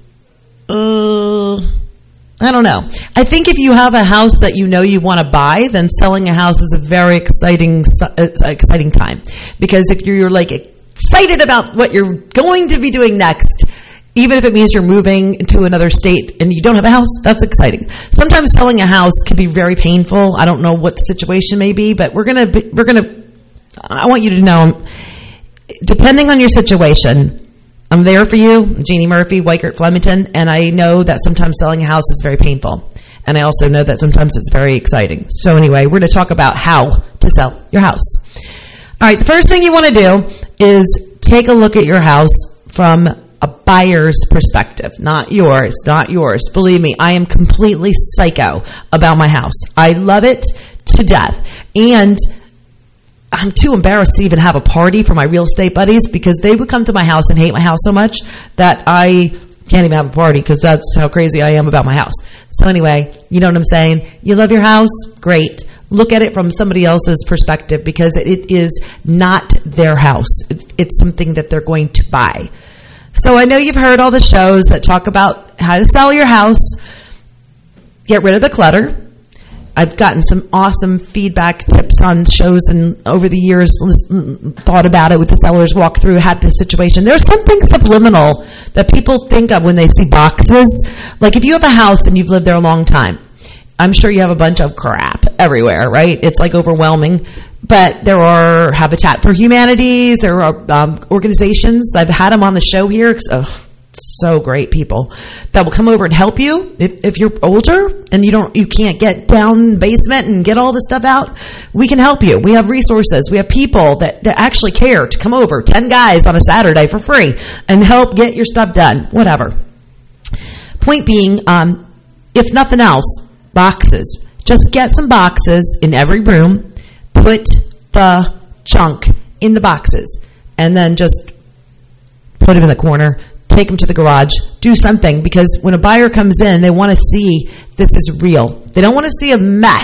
uh, I don't know. I think if you have a house that you know you want to buy, then selling a house is a very exciting, exciting time. Because if you're like excited about what you're going to be doing next, even if it means you're moving to another state and you don't have a house, that's exciting. Sometimes selling a house can be very painful. I don't know what the situation may be, but we're gonna be, we're gonna. I want you to know, depending on your situation, I'm there for you, Jeannie Murphy, Weichert, Flemington, and I know that sometimes selling a house is very painful. And I also know that sometimes it's very exciting. So anyway, we're going to talk about how to sell your house. All right, the first thing you want to do is take a look at your house from a buyer's perspective, not yours, not yours. Believe me, I am completely psycho about my house. I love it to death. And I'm too embarrassed to even have a party for my real estate buddies because they would come to my house and hate my house so much that I can't even have a party because that's how crazy I am about my house. So anyway, you know what I'm saying? You love your house? Great. Look at it from somebody else's perspective because it is not their house. It's something that they're going to buy. So I know you've heard all the shows that talk about how to sell your house, get rid of the clutter. I've gotten some awesome feedback tips on shows and over the years thought about it with the sellers, walk through, had this situation. There's something subliminal that people think of when they see boxes. Like if you have a house and you've lived there a long time, I'm sure you have a bunch of crap everywhere, right? It's like overwhelming. But there are Habitat for Humanities, there are um, organizations. I've had them on the show here. Oh, so great people that will come over and help you. If, if you're older and you don't, you can't get down the basement and get all the stuff out, we can help you. We have resources. We have people that, that actually care to come over, ten guys on a Saturday for free and help get your stuff done, whatever. Point being, um, if nothing else, boxes. Just get some boxes in every room, put the junk in the boxes, and then just put them in the corner, take them to the garage, do something, because when a buyer comes in, they want to see this is real. They don't want to see a mess.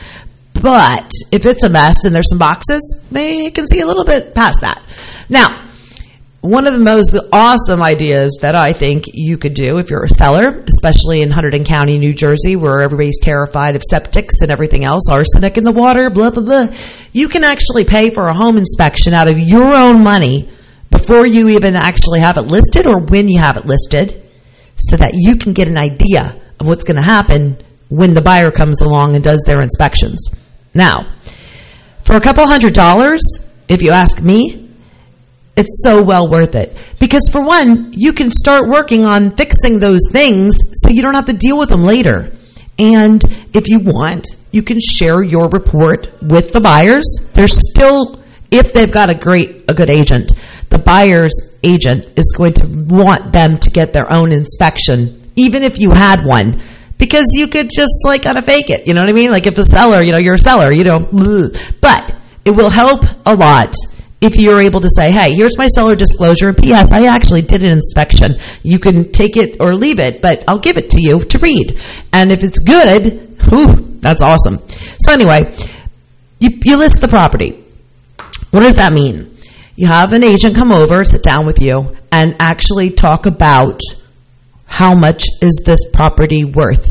But if it's a mess and there's some boxes, they can see a little bit past that. Now, one of the most awesome ideas that I think you could do if you're a seller, especially in Hunterdon County, New Jersey, where everybody's terrified of septics and everything else, arsenic in the water, blah, blah, blah. You can actually pay for a home inspection out of your own money before you even actually have it listed or when you have it listed, so that you can get an idea of what's going to happen when the buyer comes along and does their inspections. Now, for a couple hundred dollars, if you ask me, it's so well worth it. Because for one, you can start working on fixing those things so you don't have to deal with them later. And if you want, you can share your report with the buyers. There's still, if they've got a great, a good agent, the buyer's agent is going to want them to get their own inspection, even if you had one. Because you could just like kind of fake it. You know what I mean? Like if a seller, you know, you're a seller, you know, but it will help a lot if you're able to say, hey, here's my seller disclosure, and P S I actually did an inspection. You can take it or leave it, but I'll give it to you to read. And if it's good, whew, that's awesome. So anyway, you, you list the property. What does that mean? You have an agent come over, sit down with you, and actually talk about how much is this property worth.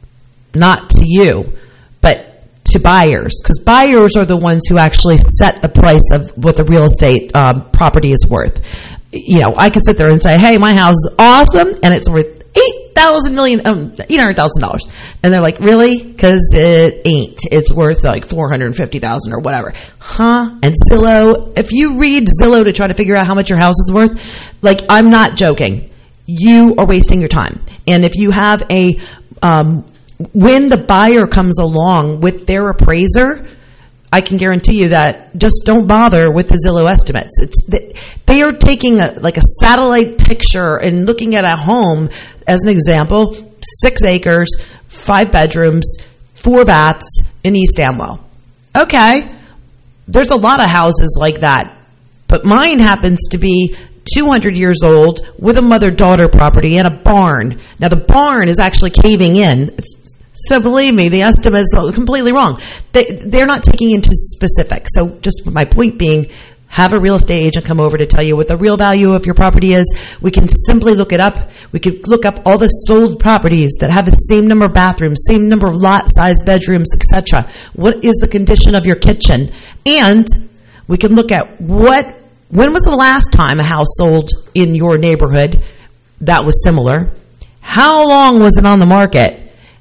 Not to you, but to buyers, because buyers are the ones who actually set the price of what the real estate um, property is worth. You know, I can sit there and say, hey, my house is awesome, and it's worth eight thousand million, um, eight hundred thousand dollars. And they're like, really? Because it ain't. It's worth like four hundred fifty thousand dollars or whatever. Huh? And Zillow, if you read Zillow to try to figure out how much your house is worth, like, I'm not joking. You are wasting your time. And if you have a, um, when the buyer comes along with their appraiser, I can guarantee you that just don't bother with the Zillow estimates. It's they are taking a, like a satellite picture and looking at a home as an example, six acres, five bedrooms, four baths in East Amwell. Okay, there's a lot of houses like that, but mine happens to be two hundred years old with a mother-daughter property and a barn. Now the barn is actually caving in. It's, So believe me, the estimate is completely wrong. They, they're not taking into specifics. So just my point being, have a real estate agent come over to tell you what the real value of your property is. We can simply look it up. We could look up all the sold properties that have the same number of bathrooms, same number of lot size bedrooms, et cetera. What is the condition of your kitchen? And we can look at what, when was the last time a house sold in your neighborhood that was similar? How long was it on the market?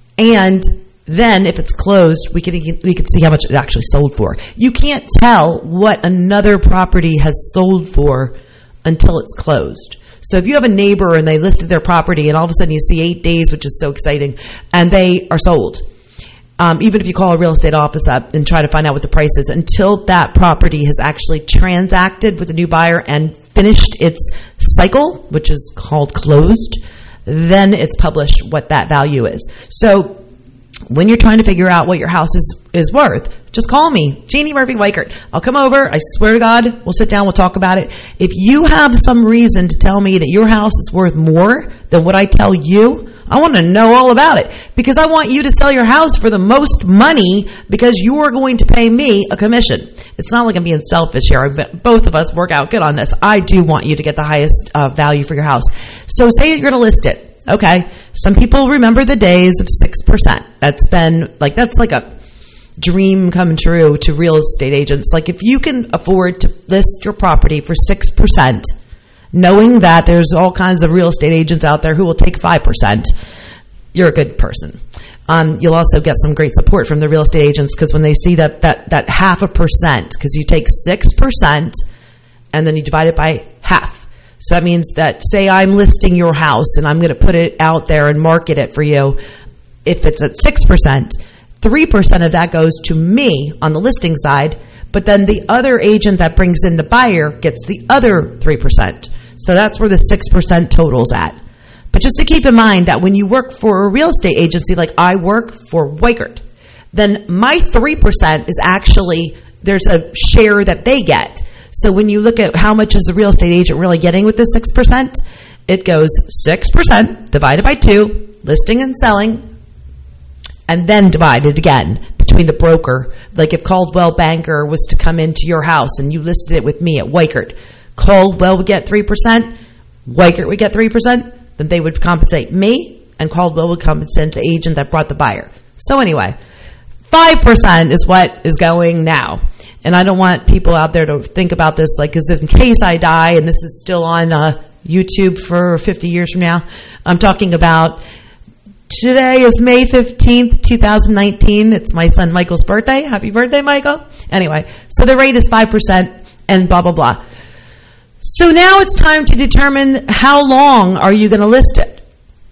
And then if it's closed, we can we can see how much it actually sold for. You can't tell what another property has sold for until it's closed. So if you have a neighbor and they listed their property and all of a sudden you see eight days, which is so exciting, and they are sold, um, even if you call a real estate office up and try to find out what the price is, until that property has actually transacted with a new buyer and finished its cycle, which is called closed, then it's published what that value is. So when you're trying to figure out what your house is, is worth, just call me, Jeannie Murphy Weichert. I'll come over. I swear to God, we'll sit down, we'll talk about it. If you have some reason to tell me that your house is worth more than what I tell you, I want to know all about it because I want you to sell your house for the most money because you are going to pay me a commission. It's not like I'm being selfish here. Both of us work out good on this. I do want you to get the highest uh, value for your house. So say you're going to list it. Okay. Some people remember the days of six percent. That's been like, that's like a dream come true to real estate agents. Like if you can afford to list your property for six percent, knowing that there's all kinds of real estate agents out there who will take five percent, you're a good person. Um, you'll also get some great support from the real estate agents because when they see that that that half a percent, because you take six percent and then you divide it by half. So that means that, say I'm listing your house and I'm going to put it out there and market it for you. If it's at six percent, three percent of that goes to me on the listing side, but then the other agent that brings in the buyer gets the other three percent. So that's where the six percent total's at. But just to keep in mind that when you work for a real estate agency, like I work for Weichert, then my three percent is actually, there's a share that they get. So when you look at how much is the real estate agent really getting with the six percent, it goes six percent divided by two, listing and selling, and then divided again between the broker. Like if Coldwell Banker was to come into your house and you listed it with me at Weichert, Coldwell would get three percent, Weichert would get three percent, then they would compensate me, and Coldwell would compensate the agent that brought the buyer. So anyway, five percent is what is going now. And I don't want people out there to think about this like as in case I die and this is still on uh, YouTube for fifty years from now. I'm talking about today is May fifteenth, twenty nineteen. It's my son Michael's birthday. Happy birthday, Michael. Anyway, so the rate is five percent and blah, blah, blah. So now it's time to determine how long are you going to list it.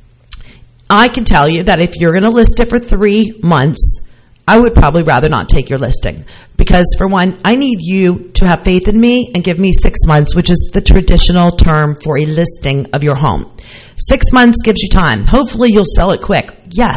I can tell you that if you're going to list it for three months, I would probably rather not take your listing. Because for one, I need you to have faith in me and give me six months, which is the traditional term for a listing of your home. Six months gives you time. Hopefully you'll sell it quick. Yes.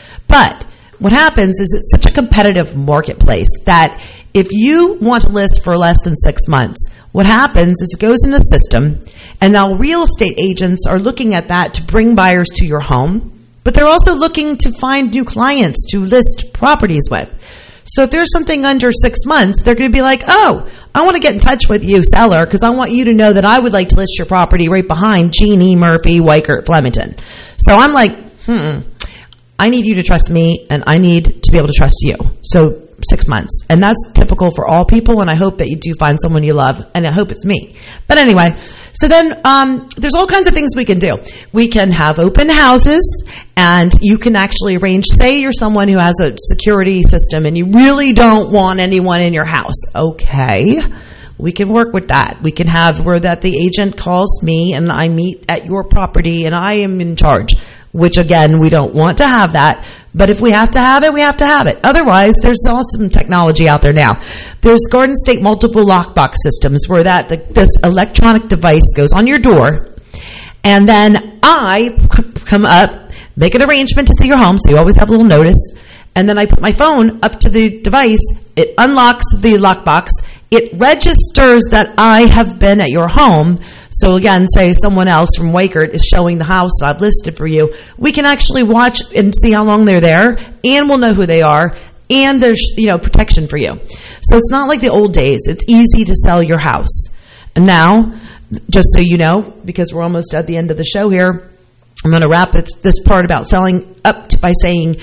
But what happens is it's such a competitive marketplace that if you want to list for less than six months, what happens is it goes in the system, and now real estate agents are looking at that to bring buyers to your home, but they're also looking to find new clients to list properties with. So if there's something under six months, they're going to be like, oh, I want to get in touch with you, seller, because I want you to know that I would like to list your property right behind Jeannie Murphy, Weichert, Flemington. So I'm like, hmm, I need you to trust me, and I need to be able to trust you. So six months. And that's typical for all people, and I hope that you do find someone you love, and I hope it's me. But anyway, so then um, there's all kinds of things we can do. We can have open houses, and you can actually arrange, say you're someone who has a security system and you really don't want anyone in your house. Okay, we can work with that. We can have where that the agent calls me and I meet at your property and I am in charge. Which again, we don't want to have that, but if we have to have it, we have to have it. Otherwise, there's awesome technology out there now. There's Garden State multiple lockbox systems where that the, this electronic device goes on your door, and then I come up, make an arrangement to see your home, so you always have a little notice, and then I put my phone up to the device, it unlocks the lockbox, it registers that I have been at your home. So again, say someone else from Weichert is showing the house that I've listed for you. We can actually watch and see how long they're there, and we'll know who they are, and there's, you know, protection for you. So it's not like the old days. It's easy to sell your house. And now, just so you know, because we're almost at the end of the show here, I'm going to wrap it, this part about selling up to, by saying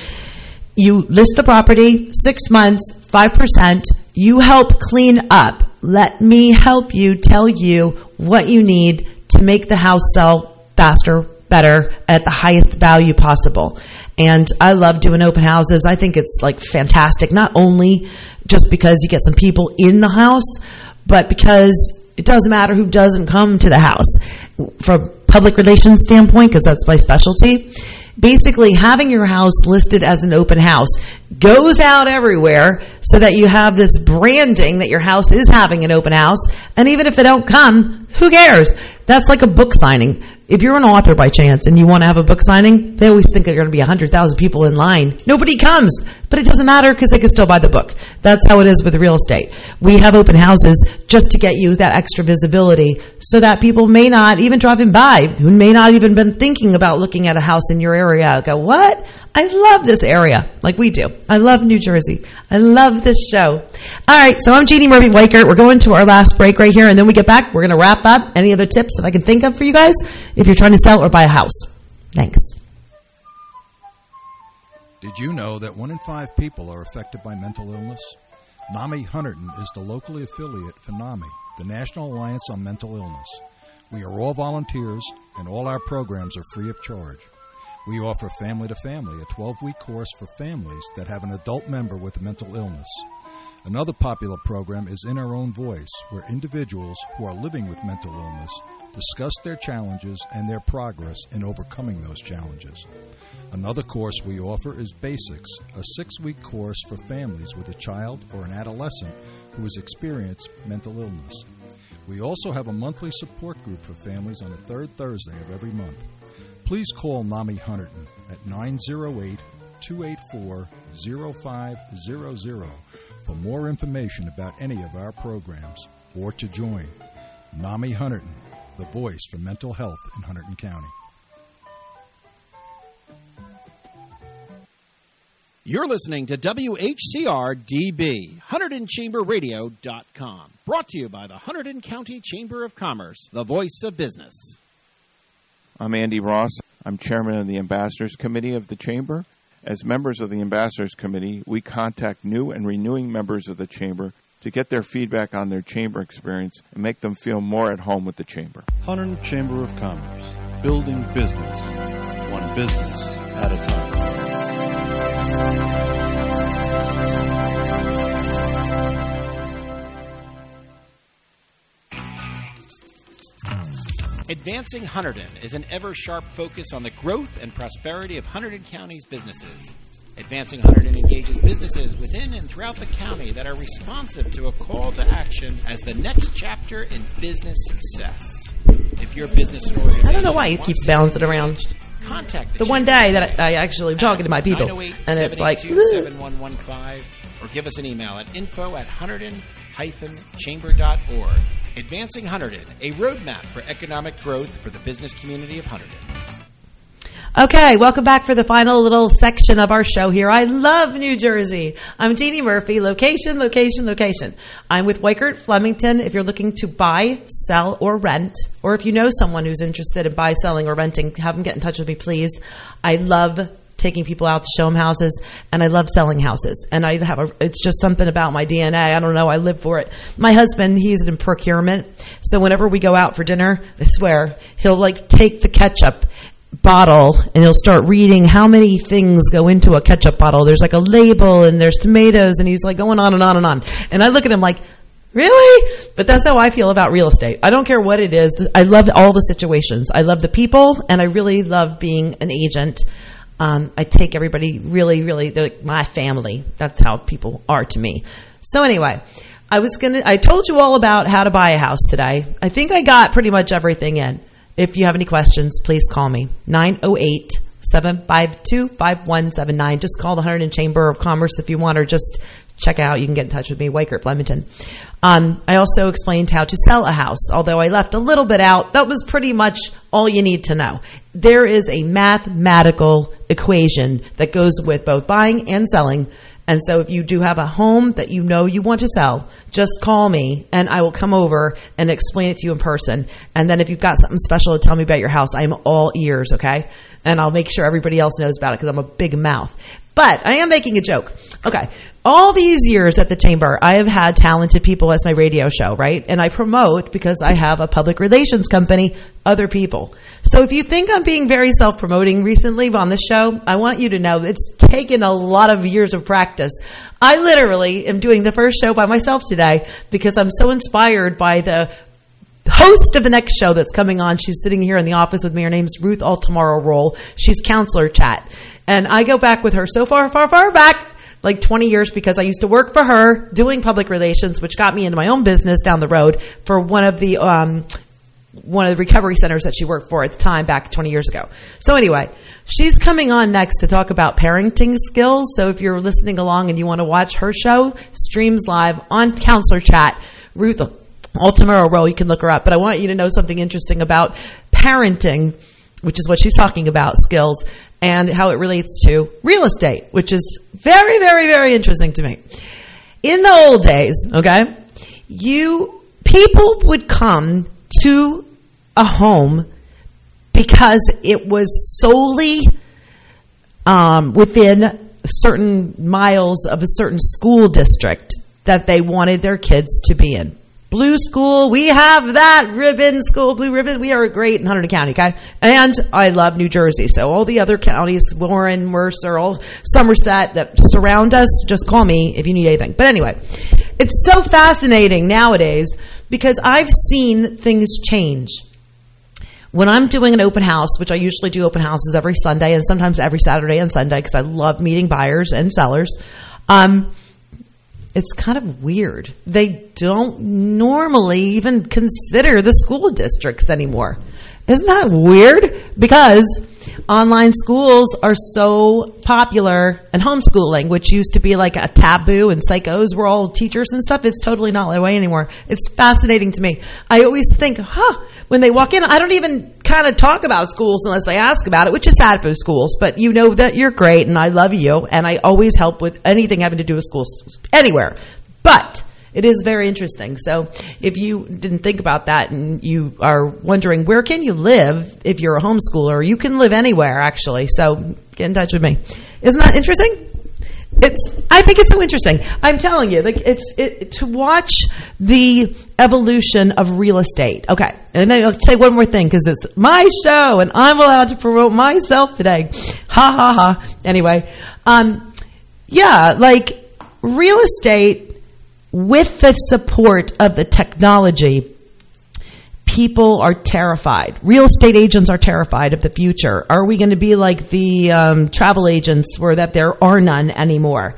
you list the property, six months, five percent, you help clean up. Let me help you tell you what you need to make the house sell faster, better, at the highest value possible. And I love doing open houses. I think it's like fantastic, not only just because you get some people in the house, but because it doesn't matter who doesn't come to the house. From a public relations standpoint, because that's my specialty, basically having your house listed as an open house, goes out everywhere so that you have this branding that your house is having an open house. And even if they don't come, who cares? That's like a book signing. If you're an author by chance and you want to have a book signing, they always think there are going to be one hundred thousand people in line. Nobody comes, but it doesn't matter because they can still buy the book. That's how it is with real estate. We have open houses just to get you that extra visibility so that people may not even driving by, who may not even been thinking about looking at a house in your area, go, what? I love this area, like we do. I love New Jersey. I love this show. All right, so I'm Jeannie Murphy Weichert. We're going to our last break right here, and then we get back. We're going to wrap up. Any other tips that I can think of for you guys if you're trying to sell or buy a house? Thanks. Did you know that one in five people are affected by mental illness? NAMI Hunterdon is the locally affiliate for NAMI, the National Alliance on Mental Illness. We are all volunteers, and all our programs are free of charge. We offer Family to Family, a twelve-week course for families that have an adult member with a mental illness. Another popular program is In Our Own Voice, where individuals who are living with mental illness discuss their challenges and their progress in overcoming those challenges. Another course we offer is Basics, a six-week course for families with a child or an adolescent who has experienced mental illness. We also have a monthly support group for families on the third Thursday of every month. Please call NAMI Hunterdon at nine oh eight, two eight four, oh five hundred for more information about any of our programs or to join. NAMI Hunterdon, the voice for mental health in Hunterdon County. You're listening to W H C R D B, Hunterdon Chamber Radio dot com. Brought to you by the Hunterdon County Chamber of Commerce, the voice of business. I'm Andy Ross. I'm chairman of the Ambassadors Committee of the Chamber. As members of the Ambassadors Committee, we contact new and renewing members of the Chamber to get their feedback on their Chamber experience and make them feel more at home with the Chamber. Hunterdon Chamber of Commerce, building business, one business at a time. Advancing Hunterdon is an ever-sharp focus on the growth and prosperity of Hunterdon County's businesses. Advancing Hunterdon engages businesses within and throughout the county that are responsive to a call to action as the next chapter in business success. If your business story is... I don't know why it keeps bouncing around. Contact the, the one day that I actually am talking to my people, and it's like... seven one one five, or give us an email at info at hunterdon chamber dot org. Advancing Hunterdon, a roadmap for economic growth for the business community of Hunterdon. Okay, welcome back for the final little section of our show here. I love New Jersey. I'm Jeannie Murphy. Location, location, location. I'm with Weichert Flemington. If you're looking to buy, sell, or rent, or if you know someone who's interested in buy, selling, or renting, have them get in touch with me, please. I love taking people out to show them houses, and I love selling houses. And I have a, it's just something about my D N A. I don't know. I live for it. My husband, he's in procurement. So whenever we go out for dinner, I swear, he'll like take the ketchup bottle and he'll start reading how many things go into a ketchup bottle. There's like a label and there's tomatoes, and he's like going on and on and on. And I look at him like, really? But that's how I feel about real estate. I don't care what it is. I love all the situations. I love the people, and I really love being an agent. Um, I take everybody really, really, they're like my family. That's how people are to me. So anyway, I was gonna, I told you all about how to buy a house today. I think I got pretty much everything in. If you have any questions, please call me. nine oh eight, seven five two, five one seven nine. Just call the Hunterdon Chamber of Commerce if you want, or just check out. You can get in touch with me, Weichert Flemington. Um, I also explained how to sell a house, although I left a little bit out. That was pretty much all you need to know. There is a mathematical equation that goes with both buying and selling. And so if you do have a home that you know you want to sell, just call me and I will come over and explain it to you in person. And then if you've got something special to tell me about your house, I am all ears, okay? And I'll make sure everybody else knows about it because I'm a big mouth. But I am making a joke. Okay. All these years at the Chamber, I have had talented people as my radio show, right? And I promote, because I have a public relations company, other people. So if you think I'm being very self-promoting recently on this show, I want you to know it's taken a lot of years of practice. I literally am doing the first show by myself today because I'm so inspired by the host of the next show that's coming on. She's sitting here in the office with me. Her name's Ruth Altamaro Roll. She's Counselor Chat. And I go back with her so far, far, far back like twenty years because I used to work for her doing public relations, which got me into my own business down the road for one of the um, one of the recovery centers that she worked for at the time back twenty years ago. So anyway, she's coming on next to talk about parenting skills. So if you're listening along and you want to watch her show, streams live on Counselor Chat. Ruth Altamiro Rowe, you can look her up. But I want you to know something interesting about parenting, which is what she's talking about, skills, and how it relates to real estate, which is very, very, very interesting to me. In the old days, okay, you people would come to a home because it was solely um, within certain miles of a certain school district that they wanted their kids to be in. Blue school, we have that ribbon school, blue ribbon. We are great in Hunterdon County, okay? And I love New Jersey. So all the other counties, Warren, Mercer, all Somerset that surround us, just call me if you need anything. But anyway, it's so fascinating nowadays because I've seen things change. When I'm doing an open house, which I usually do open houses every Sunday and sometimes every Saturday and Sunday because I love meeting buyers and sellers, um, it's kind of weird. They don't normally even consider the school districts anymore. Isn't that weird? Because online schools are so popular and homeschooling, which used to be like a taboo and psychos were all teachers and stuff. It's totally not that way anymore. It's fascinating to me. I always think, huh, when they walk in, I don't even kind of talk about schools unless they ask about it, which is sad for schools, but you know that you're great and I love you and I always help with anything having to do with schools anywhere. But it is very interesting. So if you didn't think about that and you are wondering where can you live if you're a homeschooler, you can live anywhere actually. So get in touch with me. Isn't that interesting? It's, I think it's so interesting. I'm telling you, like it's it, to watch the evolution of real estate. Okay, and then I'll say one more thing because it's my show and I'm allowed to promote myself today. Ha ha ha. Anyway, um, yeah, like real estate with the support of the technology. People are terrified. Real estate agents are terrified of the future. Are we going to be like the um, travel agents where that there are none anymore?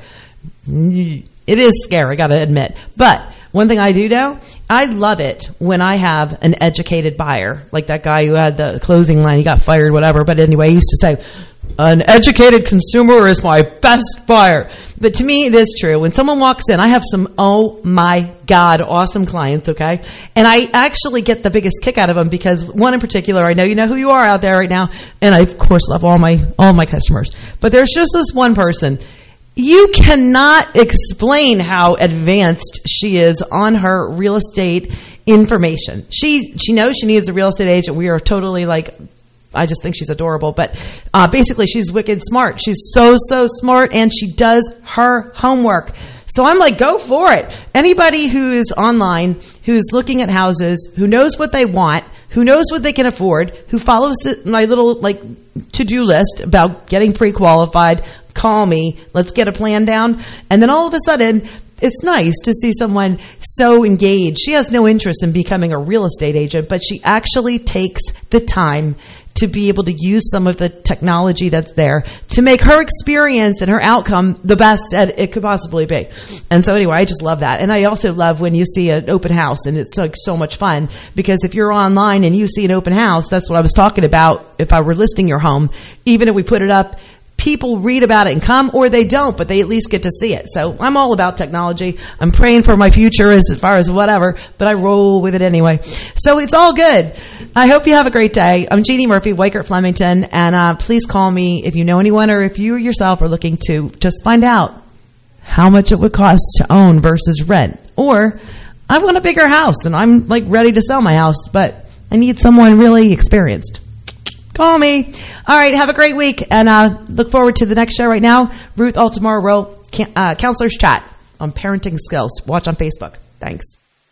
It is scary, I got to admit. But one thing I do know, I love it when I have an educated buyer, like that guy who had the closing line, he got fired, whatever. But anyway, he used to say, an educated consumer is my best buyer. But to me, it is true. When someone walks in, I have some, oh my God, awesome clients, okay? And I actually get the biggest kick out of them because one in particular, I know you know who you are out there right now, and I, of course, love all my all my customers. But there's just this one person. You cannot explain how advanced she is on her real estate information. She she knows she needs a real estate agent. We are totally like... I just think she's adorable, but uh, basically she's wicked smart. She's so, so smart, and she does her homework. So I'm like, go for it. Anybody who is online, who's looking at houses, who knows what they want, who knows what they can afford, who follows the, my little like to-do list about getting pre-qualified, call me, let's get a plan down. And then all of a sudden, it's nice to see someone so engaged. She has no interest in becoming a real estate agent, but she actually takes the time to be able to use some of the technology that's there to make her experience and her outcome the best that it could possibly be. And so anyway, I just love that. And I also love when you see an open house, and it's like so much fun because if you're online and you see an open house, that's what I was talking about. If I were listing your home, even if we put it up, people read about it and come, or they don't, but they at least get to see it. So I'm all about technology. I'm praying for my future as far as whatever, but I roll with it anyway. So it's all good. I hope you have a great day. I'm Jeannie Murphy, Weichert Flemington, and uh, please call me if you know anyone or if you yourself are looking to just find out how much it would cost to own versus rent. Or I want a bigger house and I'm like ready to sell my house, but I need someone really experienced. Call me. All right. Have a great week. And uh, look forward to the next show right now. Ruth Altamiro Rowe, uh, Counselor's Chat on parenting skills. Watch on Facebook. Thanks.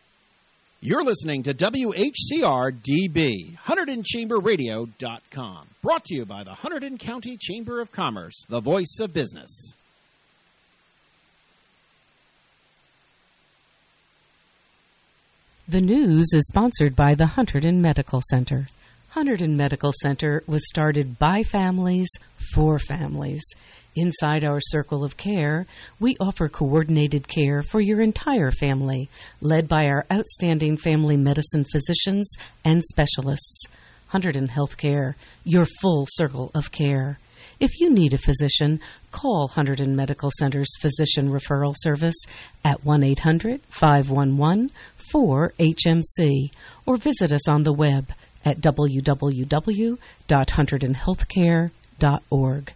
You're listening to W H C R D B, Hunterdon Chamber Radio dot com. Brought to you by the Hunterdon County Chamber of Commerce, the voice of business. The news is sponsored by the Hunterdon Medical Center. Hunterdon Medical Center was started by families for families. Inside our circle of care, we offer coordinated care for your entire family, led by our outstanding family medicine physicians and specialists. Hunterdon Healthcare, your full circle of care. If you need a physician, call Hunterdon Medical Center's Physician Referral Service at one eight hundred, five one one, four H M C or visit us on the web at w w w dot hunterdon healthcare dot org.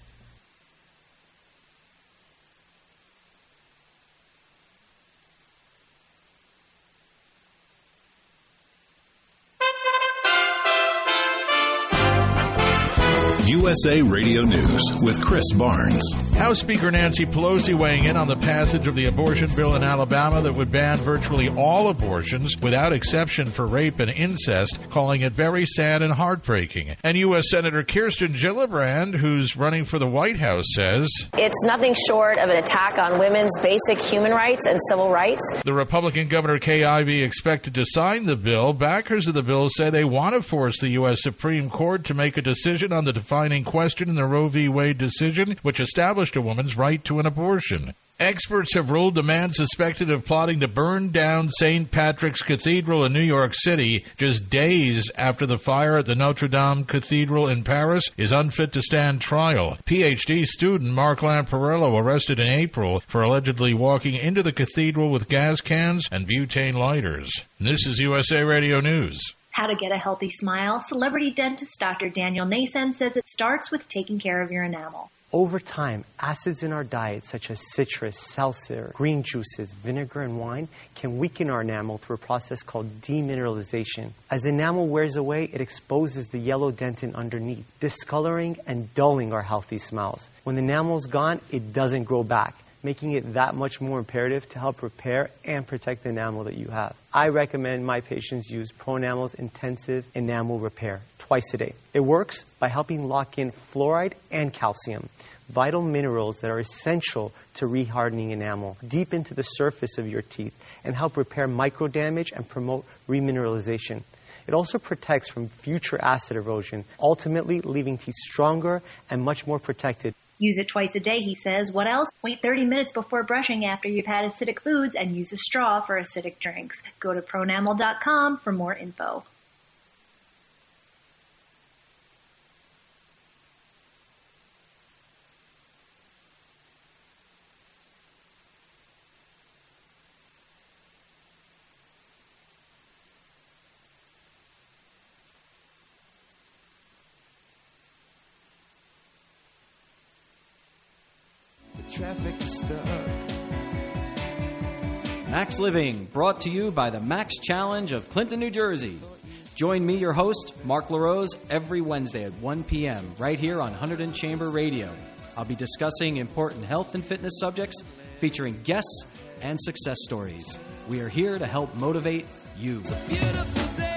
U S A Radio News with Chris Barnes. House Speaker Nancy Pelosi weighing in on the passage of the abortion bill in Alabama that would ban virtually all abortions without exception for rape and incest, calling it very sad and heartbreaking. And U S Senator Kirsten Gillibrand, who's running for the White House, says, "It's nothing short of an attack on women's basic human rights and civil rights." The Republican Governor Kay Ivey expected to sign the bill. Backers of the bill say they want to force the U S Supreme Court to make a decision on the defining question in the Roe v. Wade decision, which established a woman's right to an abortion. Experts have ruled the man suspected of plotting to burn down Saint Patrick's Cathedral in New York City just days after the fire at the Notre Dame Cathedral in Paris is unfit to stand trial. P H D student Mark Lamparello arrested in April for allegedly walking into the cathedral with gas cans and butane lighters. This is U S A Radio News. How to get a healthy smile. Celebrity dentist Doctor Daniel Nason says it starts with taking care of your enamel. Over time, acids in our diet, such as citrus, seltzer, green juices, vinegar, and wine, can weaken our enamel through a process called demineralization. As the enamel wears away, it exposes the yellow dentin underneath, discoloring and dulling our healthy smiles. When the enamel's gone, it doesn't grow back, making it that much more imperative to help repair and protect the enamel that you have. I recommend my patients use ProEnamel's Intensive Enamel Repair twice a day. It works by helping lock in fluoride and calcium, vital minerals that are essential to rehardening enamel deep into the surface of your teeth and help repair microdamage and promote remineralization. It also protects from future acid erosion, ultimately leaving teeth stronger and much more protected. Use it twice a day, he says. What else? Wait thirty minutes before brushing after you've had acidic foods and use a straw for acidic drinks. Go to pronamel dot com for more info. Traffic is stuck. Max Living, brought to you by the Max Challenge of Clinton, New Jersey. Join me, your host, Mark LaRose, every Wednesday at one p.m. right here on Hunterdon Chamber Radio. I'll be discussing important health and fitness subjects, featuring guests and success stories. We are here to help motivate you. It's a beautiful day.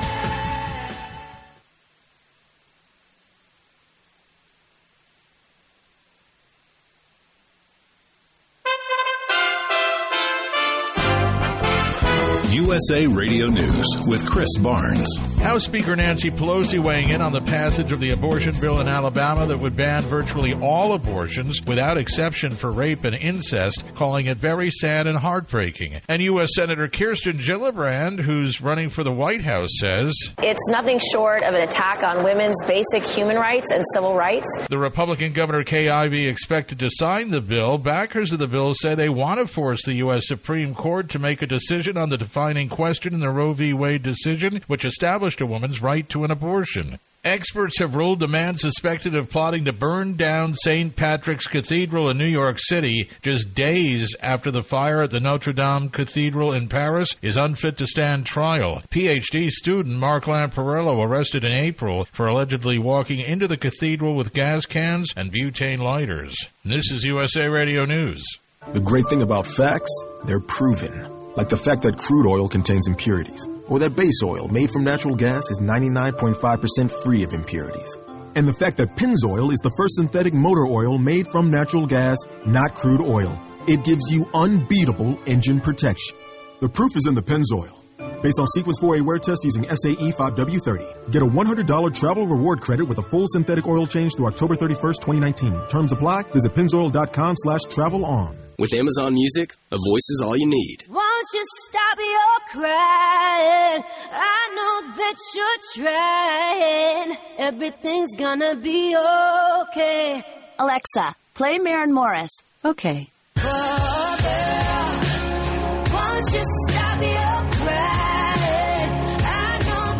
U S A Radio News with Chris Barnes. House Speaker Nancy Pelosi weighing in on the passage of the abortion bill in Alabama that would ban virtually all abortions without exception for rape and incest, calling it very sad and heartbreaking. And U S Senator Kirsten Gillibrand, who's running for the White House, says, "It's nothing short of an attack on women's basic human rights and civil rights." The Republican Governor Kay Ivey expected to sign the bill. Backers of the bill say they want to force the U S Supreme Court to make a decision on the defining question in the Roe v. Wade decision, which established a woman's right to an abortion. Experts have ruled the man suspected of plotting to burn down Saint Patrick's Cathedral in New York City just days after the fire at the Notre Dame Cathedral in Paris is unfit to stand trial. P H D student Mark Lamparello arrested in April for allegedly walking into the cathedral with gas cans and butane lighters. This is U S A Radio News. The great thing about facts, they're proven. Like the fact that crude oil contains impurities, or that base oil made from natural gas is ninety-nine point five percent free of impurities. And the fact that Pennzoil is the first synthetic motor oil made from natural gas, not crude oil. It gives you unbeatable engine protection. The proof is in the Pennzoil. based on Sequence four A wear test using S A E five W thirty. Get a one hundred dollars travel reward credit with a full synthetic oil change through October thirty-first, twenty nineteen. Terms apply. Visit pennzoil.com slash travel on. With Amazon Music, a voice is all you need. Won't you stop your crying? I know that you're trying. Everything's gonna be okay. Alexa, play Maren Morris. Okay. Oh, girl, won't you stop your crying? I know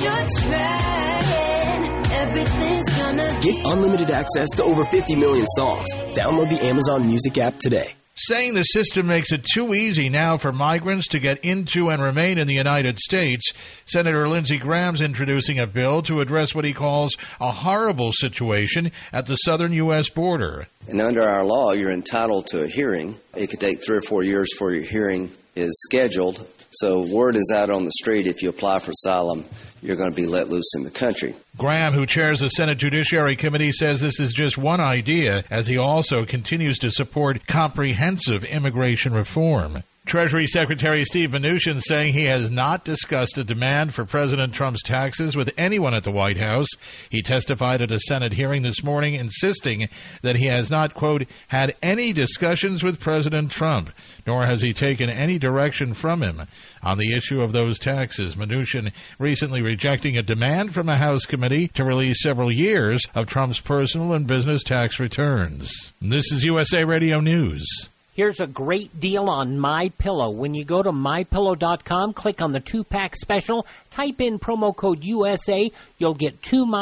that you're trying. Everything's gonna be Get unlimited access to over fifty million songs. Download the Amazon Music app today. Saying the system makes it too easy now for migrants to get into and remain in the United States, Senator Lindsey Graham's introducing a bill to address what he calls a horrible situation at the southern U S border. And under our law, you're entitled to a hearing. It could take three or four years before your hearing is scheduled. So word is out on the street, if you apply for asylum, you're going to be let loose in the country. Graham, who chairs the Senate Judiciary Committee, says this is just one idea, as he also continues to support comprehensive immigration reform. Treasury Secretary Steve Mnuchin saying he has not discussed a demand for President Trump's taxes with anyone at the White House. He testified at a Senate hearing this morning, insisting that he has not, quote, had any discussions with President Trump, nor has he taken any direction from him on the issue of those taxes. Mnuchin recently rejecting a demand from a House committee to release several years of Trump's personal and business tax returns. This is U S A Radio News. Here's a great deal on MyPillow. When you go to my pillow dot com, click on the two-pack special, type in promo code U S A, you'll get two My